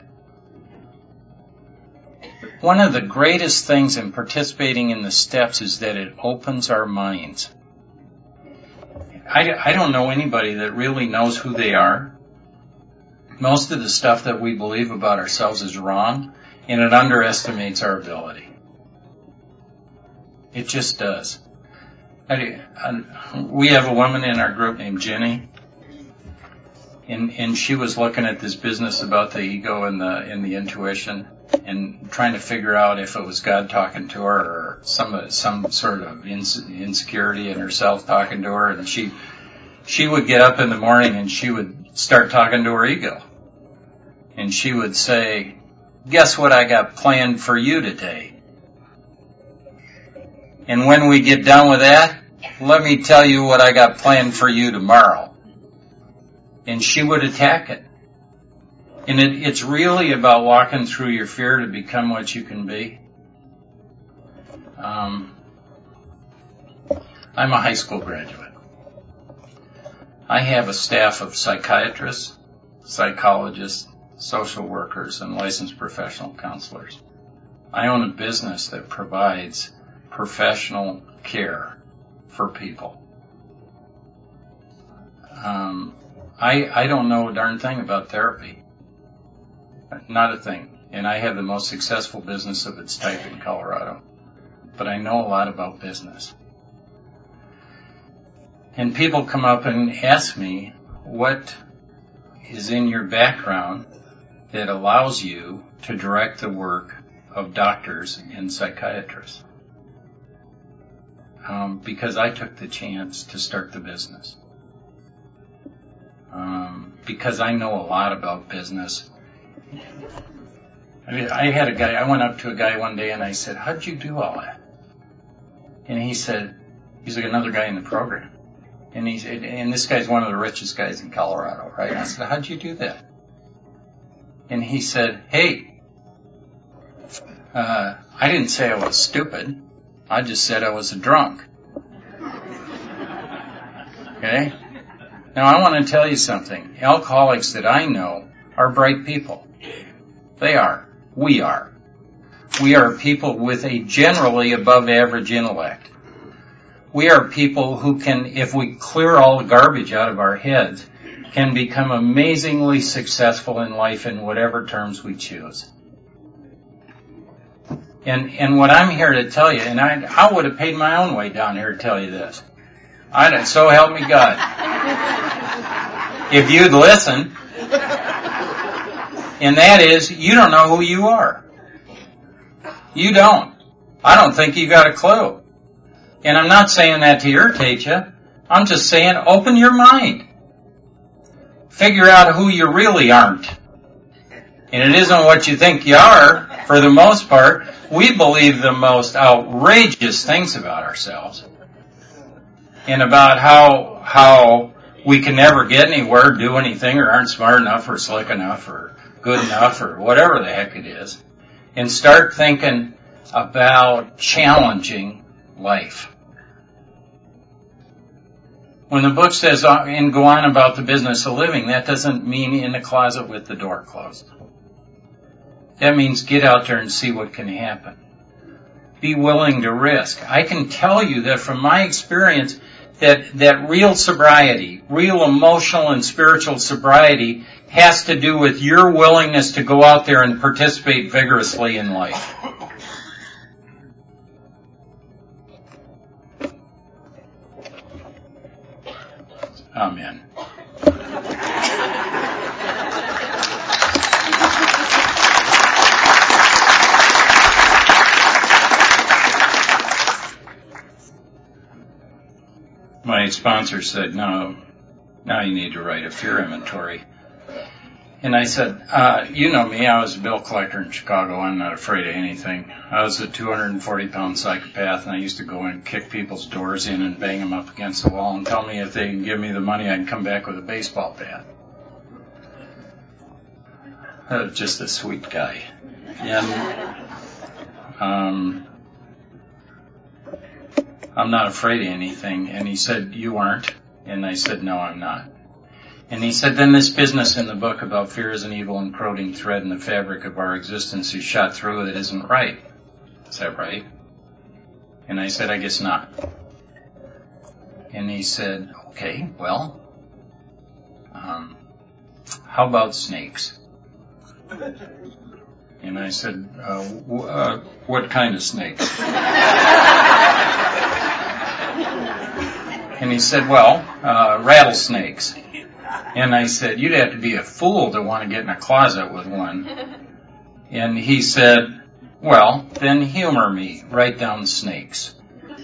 One of the greatest things in participating in the steps is that it opens our minds. I, I don't know anybody that really knows who they are. Most of the stuff that we believe about ourselves is wrong, and it underestimates our ability. It just does. I, I, we have a woman in our group named Jenny, and, and she was looking at this business about the ego and the and the intuition, and trying to figure out if it was God talking to her or some some sort of insecurity in herself talking to her. And she she would get up in the morning and she would start talking to her ego, and she would say, "Guess what I got planned for you today? And when we get done with that, let me tell you what I got planned for you tomorrow." And she would attack it. And it, it's really about walking through your fear to become what you can be. Um, I'm a high school graduate. I have a staff of psychiatrists, psychologists, social workers, and licensed professional counselors. I own a business that provides professional care for people. Um, I, I don't know a darn thing about therapy. Not a thing. And I have the most successful business of its type in Colorado. But I know a lot about business. And people come up and ask me, what is in your background that allows you to direct the work of doctors and psychiatrists? Um, because I took the chance to start the business. Um, because I know a lot about business. I mean, I had a guy, I went up to a guy one day and I said, how'd you do all that? And he said, he's like another guy in the program. And he said, and this guy's one of the richest guys in Colorado, right? And I said, how'd you do that? And he said, hey, uh, I didn't say I was stupid. I just said I was a drunk. Okay? Now I want to tell you something. Alcoholics that I know are bright people. They are. We are. We are people with a generally above average intellect. We are people who can, if we clear all the garbage out of our heads, can become amazingly successful in life in whatever terms we choose. And and what I'm here to tell you, and I, I would have paid my own way down here to tell you this. I, so help me God. If you'd listen. And that is, you don't know who you are. You don't. I don't think you got a clue. And I'm not saying that to irritate you. I'm just saying, open your mind. Figure out who you really aren't. And it isn't what you think you are. for the most part, we believe the most outrageous things about ourselves and about how how we can never get anywhere, do anything, or aren't smart enough or slick enough or good enough or whatever the heck it is, and start thinking about challenging life. When the book says, uh, and go on about the business of living, that doesn't mean in the closet with the door closed. That means get out there and see what can happen. Be willing to risk. I can tell you that from my experience, that, that real sobriety, real emotional and spiritual sobriety has to do with your willingness to go out there and participate vigorously in life. Amen. My sponsor said, no, now you need to write a fear inventory. And I said, uh, you know me, I was a bill collector in Chicago. I'm not afraid of anything. I was a two hundred forty pound psychopath, and I used to go and kick people's doors in and bang them up against the wall and tell me if they can give me the money, I can come back with a baseball bat. I was just a sweet guy. And um, I'm not afraid of anything. And he said, you aren't? And I said, no, I'm not. And he said, then this business in the book about fear is an evil encroaching thread in the fabric of our existence is shot through with it isn't right. Is that right? And I said, I guess not. And he said, okay, well, um, how about snakes? And I said, uh, w- uh, what kind of snakes? And he said, well, uh, rattlesnakes. And I said, you'd have to be a fool to want to get in a closet with one. And he said, well, then humor me. Write down snakes.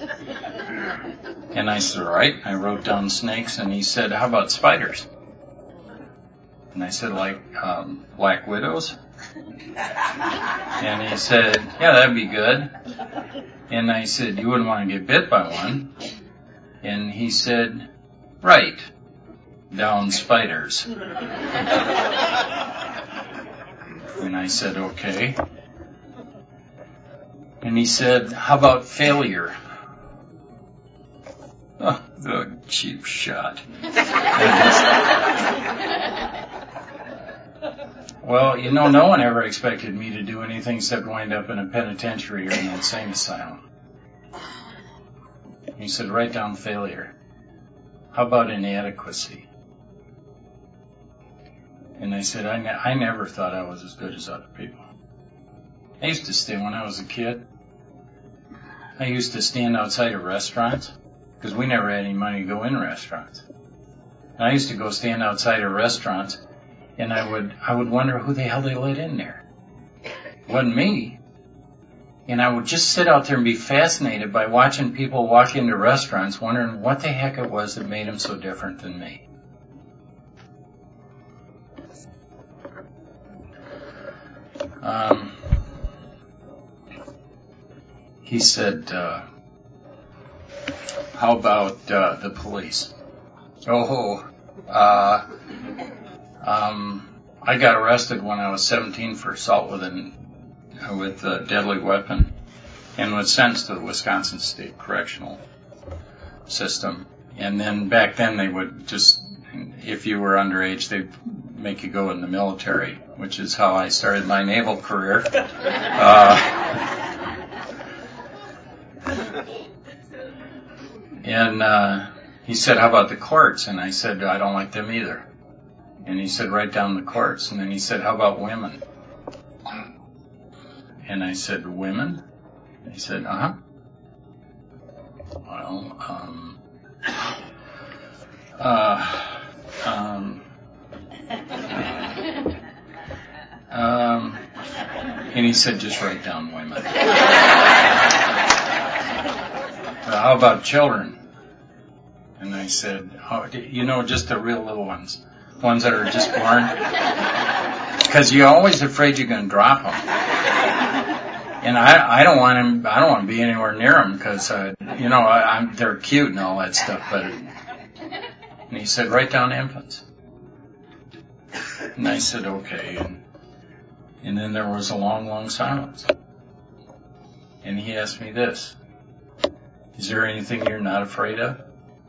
And I said, all right. I wrote down snakes. And he said, how about spiders? And I said, like um, black widows? And he said, yeah, that'd be good. And I said, you wouldn't want to get bit by one. And he said, right. Down spiders. And I said, okay. And he said, how about failure? Oh, the cheap shot. Well, you know, no one ever expected me to do anything except wind up in a penitentiary or an insane asylum. He said, write down failure. How about inadequacy? And I said, I, ne- I never thought I was as good as other people. I used to stay when I was a kid. I used to stand outside of restaurants because we never had any money to go in restaurants. And I used to go stand outside of restaurants, and I would I would wonder who the hell they let in there. It wasn't me. And I would just sit out there and be fascinated by watching people walk into restaurants, wondering what the heck it was that made them so different than me. Um, he said, uh, how about uh, the police? Oh, uh, um, I got arrested when I was seventeen for assault with an with a deadly weapon and was sentenced to the Wisconsin State Correctional System. And then back then they would just, if you were underage, they'd make you go in the military, which is how I started my naval career. Uh, and uh, he said, how about the courts? And I said, I don't like them either. And he said, write down the courts. And then he said, how about women? And I said, women? And he said, uh-huh. Well, um, uh, um, um, and he said, just write down women. Well, how about children? And I said, oh, you know, just the real little ones, ones that are just born. Because you're always afraid you're going to drop them. And I, I don't want him, I don't want to be anywhere near them because, uh, you know, I, I'm, they're cute and all that stuff, but, and he said, write down infants. And I said, okay. And, and then there was a long, long silence. And he asked me this, is there anything you're not afraid of?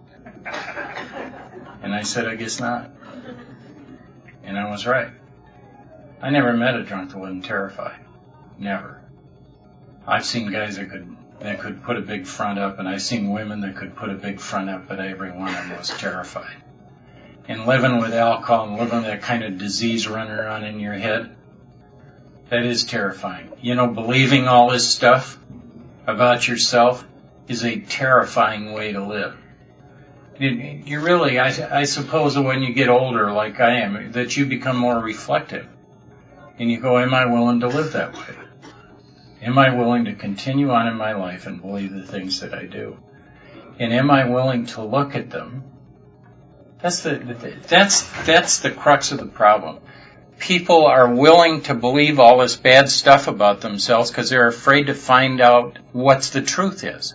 And I said, I guess not. And I was right. I never met a drunk that wasn't terrified. Never. I've seen guys that could that could put a big front up, and I've seen women that could put a big front up, but every one of them was terrified. And living with alcohol and living with that kind of disease running around in your head, that is terrifying. You know, believing all this stuff about yourself is a terrifying way to live. You really, I, I suppose that when you get older, like I am, that you become more reflective. And you go, am I willing to live that way? Am I willing to continue on in my life and believe the things that I do? And am I willing to look at them? That's the, that's, that's the crux of the problem. People are willing to believe all this bad stuff about themselves because they're afraid to find out what the truth is.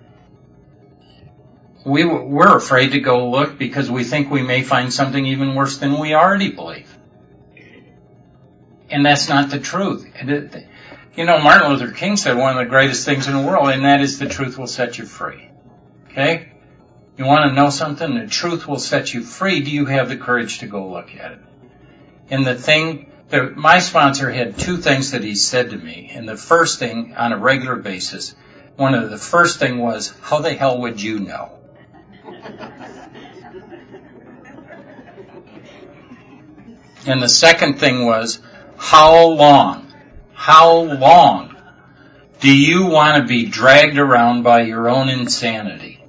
We, we're afraid to go look because we think we may find something even worse than we already believe. And that's not the truth. You know, Martin Luther King said one of the greatest things in the world, and that is the truth will set you free. Okay? You want to know something? The truth will set you free. Do you have the courage to go look at it? And the thing, the, my sponsor had two things that he said to me. And the first thing, on a regular basis, one of the first thing was, how the hell would you know? And the second thing was, how long, how long do you want to be dragged around by your own insanity?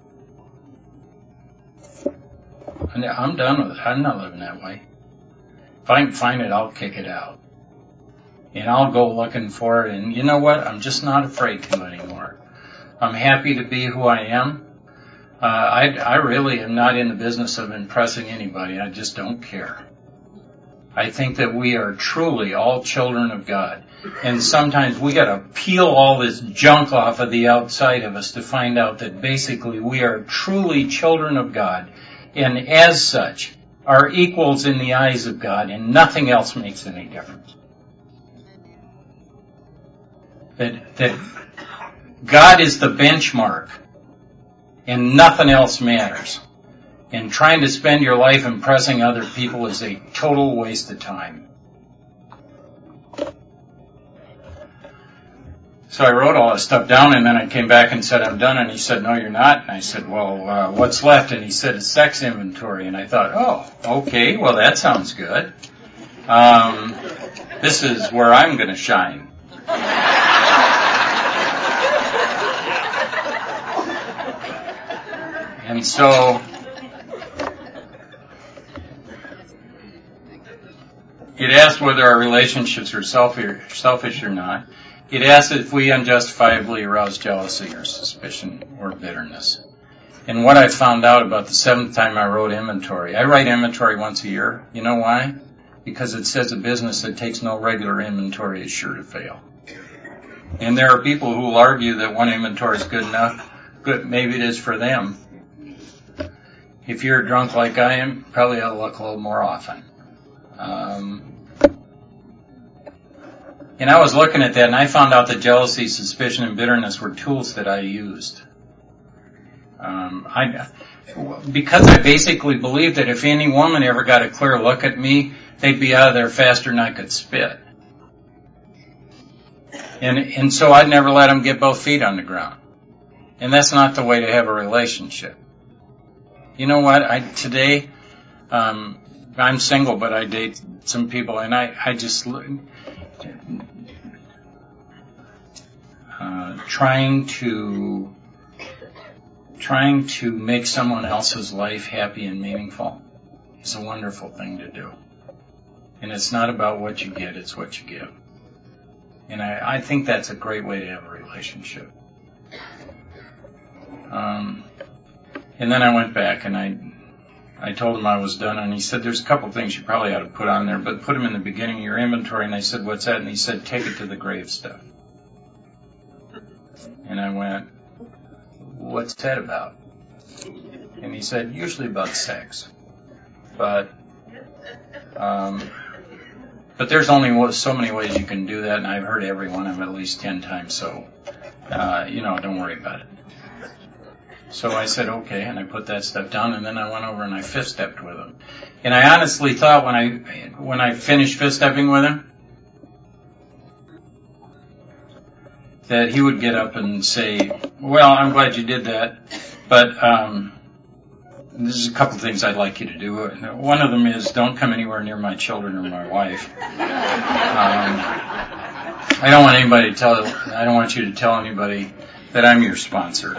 And I'm done with it. I'm not living that way. If I can find it, I'll kick it out. And I'll go looking for it. And you know what? I'm just not afraid to anymore. I'm happy to be who I am. Uh, I, I really am not in the business of impressing anybody. I just don't care. I think that we are truly all children of God. And sometimes we gotta peel all this junk off of the outside of us to find out that basically we are truly children of God. And as such, are equals in the eyes of God, and nothing else makes any difference. That, that God is the benchmark, and nothing else matters. And trying to spend your life impressing other people is a total waste of time. So I wrote all this stuff down, and then I came back and said, I'm done. And he said, no, you're not. And I said, well, uh, what's left? And he said, a sex inventory. And I thought, oh, okay, well, that sounds good. Um, this is where I'm going to shine. And so it asked whether our relationships are selfish, selfish or not. It asks if we unjustifiably arouse jealousy or suspicion or bitterness. And what I found out about the seventh time I wrote inventory, I write inventory once a year. You know why? Because it says a business that takes no regular inventory is sure to fail. And there are people who will argue that one inventory is good enough. Good, maybe it is for them. If you're drunk like I am, probably ought to look a little more often. Um, And I was looking at that, and I found out that jealousy, suspicion, and bitterness were tools that I used. Um, I, because I basically believed that if any woman ever got a clear look at me, they'd be out of there faster than I could spit. And, and so I'd never let them get both feet on the ground. And that's not the way to have a relationship. You know what? I, today, um, I'm single, but I date some people, and I, I just, Uh, trying to trying to make someone else's life happy and meaningful is a wonderful thing to do. And it's not about what you get, it's what you give. And I, I think that's a great way to have a relationship. Um, and then I went back and I I told him I was done, and he said, there's a couple things you probably ought to put on there, but put them in the beginning of your inventory. And I said, what's that? And he said, take it to the grave stuff. And I went, what's that about? And he said, usually about sex. But, um, but there's only so many ways you can do that, and I've heard every one of them at least ten times, so, uh, you know, don't worry about it. So I said, okay, and I put that stuff down, and then I went over and I fifth-stepped with him. And I honestly thought when I, when I finished fifth-stepping with him, that he would get up and say, well, I'm glad you did that, but um, there's a couple things I'd like you to do. One of them is don't come anywhere near my children or my wife. Um, I don't want anybody to tell, I don't want you to tell anybody that I'm your sponsor.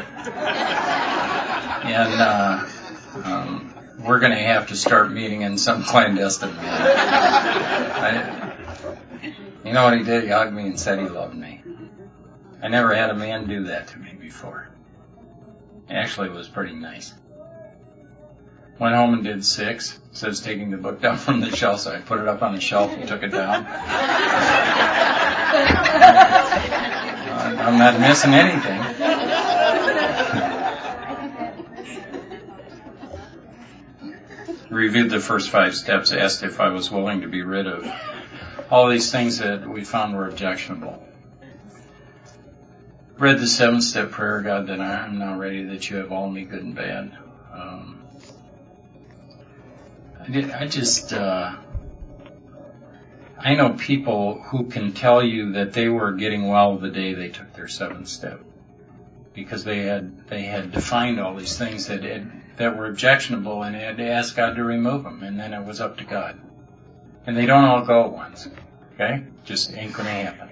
And uh, um, we're going to have to start meeting in some clandestine manner. I, you know what he did? He hugged me and said he loved me. I never had a man do that to me before. Actually, it was pretty nice. Went home and did six. Says taking the book down from the shelf, so I put it up on the shelf and took it down. I'm not missing anything. Reviewed the first five steps, asked if I was willing to be rid of all these things that we found were objectionable. Read the seven-step prayer, God, that I am now ready, that you have all me, good and bad. Um, I, did, I just, uh, I know people who can tell you that they were getting well the day they took their seventh step, because they had they had defined all these things that had, that were objectionable, and they had to ask God to remove them, and then it was up to God. And they don't all go at once, okay? Just ain't gonna happen.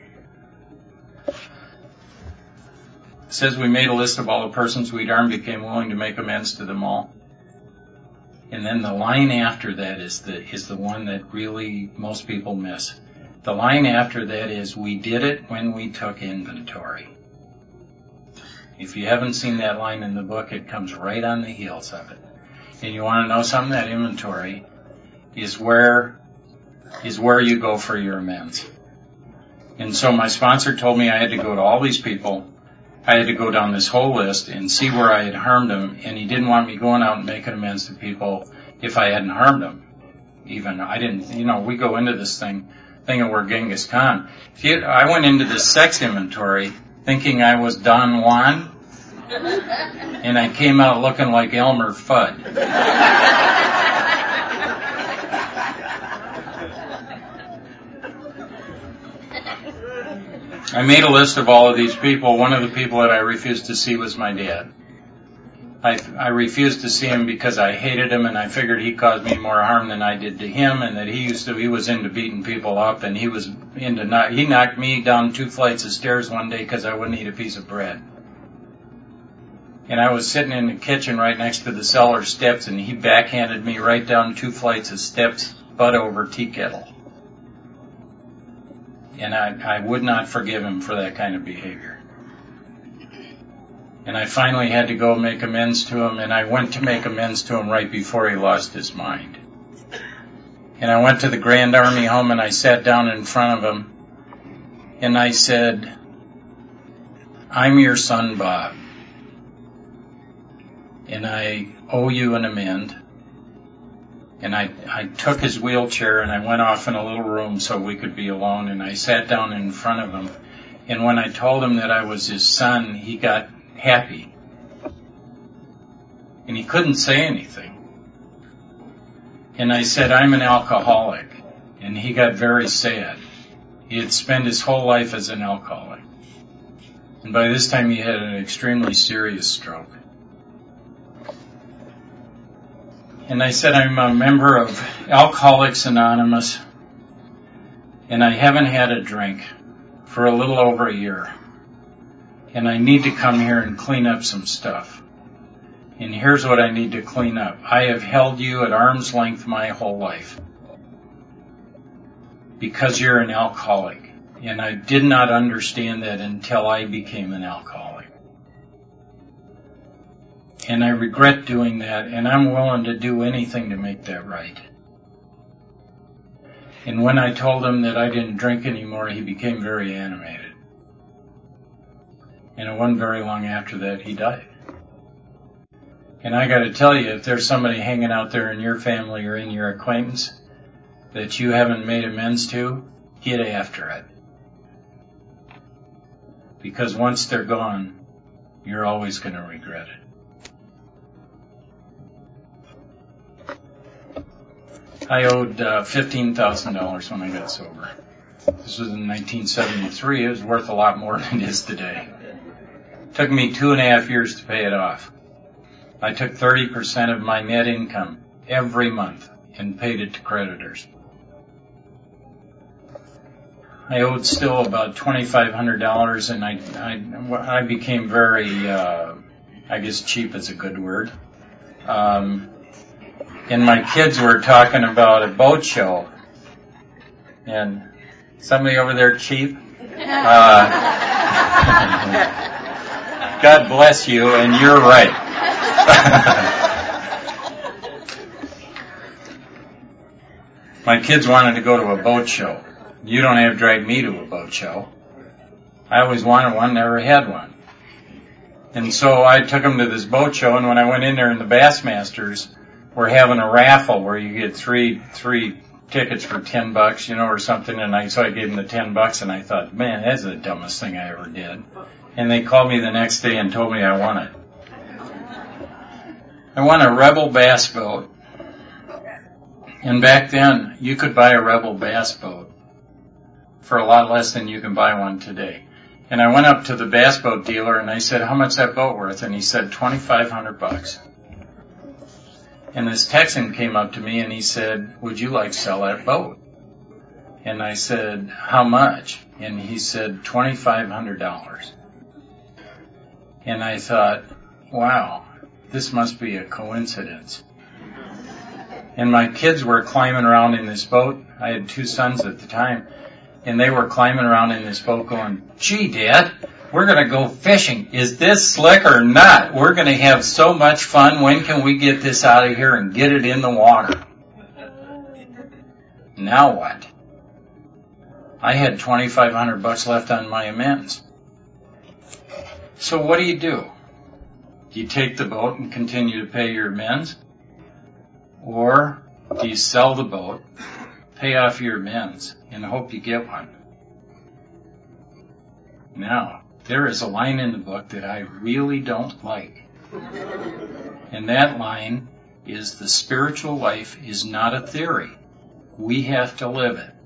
It says we made a list of all the persons we'd harmed, became willing to make amends to them all. And then the line after that is the is the one that really most people miss. The line after that is, we did it when we took inventory. If you haven't seen that line in the book, it comes right on the heels of it. And you want to know something? That inventory is where is where you go for your amends. And so my sponsor told me I had to go to all these people. I had to go down this whole list and see where I had harmed them, and he didn't want me going out and making amends to people if I hadn't harmed them. Even I didn't, you know, we go into this thing, thinking we're Genghis Khan. If you, I went into this sex inventory thinking I was Don Juan, and I came out looking like Elmer Fudd. I made a list of all of these people. One of the people that I refused to see was my dad. I, I refused to see him because I hated him, and I figured he caused me more harm than I did to him, and that he used to, he was into beating people up, and he was into not, he knocked me down two flights of stairs one day because I wouldn't eat a piece of bread. And I was sitting in the kitchen right next to the cellar steps, and he backhanded me right down two flights of steps, butt over tea kettle. And I, I would not forgive him for that kind of behavior. And I finally had to go make amends to him, and I went to make amends to him right before he lost his mind. And I went to the Grand Army Home, and I sat down in front of him, and I said, I'm your son, Bob, and I owe you an amend. And I, I took his wheelchair and I went off in a little room so we could be alone, and I sat down in front of him. And when I told him that I was his son, he got happy. And he couldn't say anything. And I said, I'm an alcoholic. And he got very sad. He had spent his whole life as an alcoholic. And by this time he had an extremely serious stroke. And I said, I'm a member of Alcoholics Anonymous, and I haven't had a drink for a little over a year. And I need to come here and clean up some stuff. And here's what I need to clean up. I have held you at arm's length my whole life because you're an alcoholic. And I did not understand that until I became an alcoholic. And I regret doing that, and I'm willing to do anything to make that right. And when I told him that I didn't drink anymore, he became very animated. And it wasn't very long after that he died. And I got to tell you, if there's somebody hanging out there in your family or in your acquaintance that you haven't made amends to, get after it. Because once they're gone, you're always going to regret it. I owed uh, fifteen thousand dollars when I got sober. This was in nineteen seventy-three. It was worth a lot more than it is today. It took me two and a half years to pay it off. I took thirty percent of my net income every month and paid it to creditors. I owed still about twenty-five hundred dollars, and I, I, I became very, uh, I guess cheap is a good word. Um, and my kids were talking about a boat show. And somebody over there cheap? Uh, God bless you, and you're right. My kids wanted to go to a boat show. You don't have to drag me to a boat show. I always wanted one, never had one. And so I took them to this boat show, and when I went in there, and the Bassmasters were having a raffle where you get three three tickets for ten bucks, you know, or something, and I so I gave them the ten bucks, and I thought, man, that's the dumbest thing I ever did. And they called me the next day and told me I won it. I won a Rebel bass boat. And back then, you could buy a Rebel bass boat for a lot less than you can buy one today. And I went up to the bass boat dealer and I said, how much is that boat worth? And he said, twenty-five hundred bucks. And this Texan came up to me and he said, would you like to sell that boat? And I said, how much? And he said, twenty-five hundred dollars. And I thought, wow, this must be a coincidence. And my kids were climbing around in this boat. I had two sons at the time. And they were climbing around in this boat going, gee, Dad, we're going to go fishing. Is this slick or not? We're going to have so much fun. When can we get this out of here and get it in the water? Now what? I had twenty-five hundred bucks left on my amends. So what do you do? Do you take the boat and continue to pay your amends? Or do you sell the boat, pay off your amends, and hope you get one? Now, there is a line in the book that I really don't like. And that line is, the spiritual life is not a theory. We have to live it.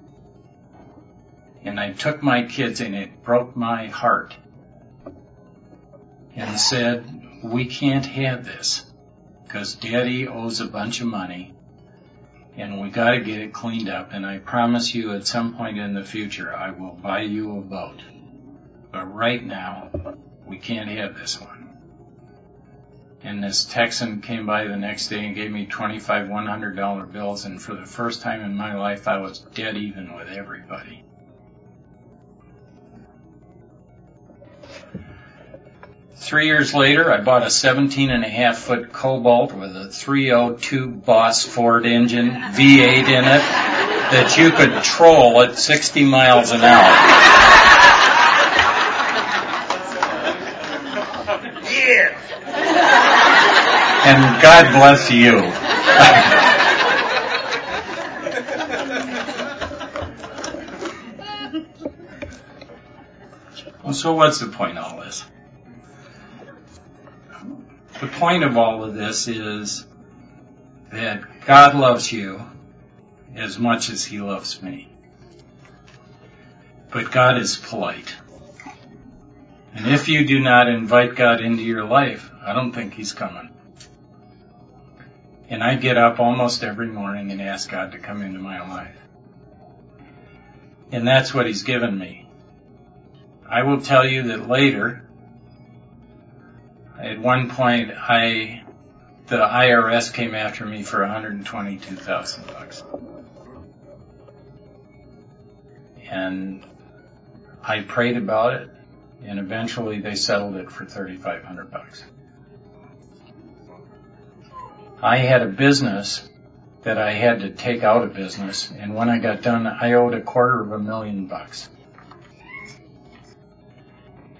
And I took my kids, and it broke my heart, and said, we can't have this, because Daddy owes a bunch of money, and we got to get it cleaned up, and I promise you at some point in the future I will buy you a boat. But right now, we can't have this one. And this Texan came by the next day and gave me twenty-five one hundred dollar bills, and for the first time in my life I was dead even with everybody. Three years later, I bought a seventeen and a half foot Cobalt with a three oh two Boss Ford engine, V eight in it, that you could troll at sixty miles an hour. Yeah! And God bless you. Well, so what's the point of all this? The point of all of this is that God loves you as much as He loves me. But God is polite. And if you do not invite God into your life, I don't think He's coming. And I get up almost every morning and ask God to come into my life. And that's what He's given me. I will tell you that later, at one point, I, the I R S came after me for one hundred twenty-two thousand bucks. And I prayed about it, and eventually they settled it for thirty-five hundred bucks. I had a business that I had to take out of business, and when I got done, I owed a quarter of a million bucks.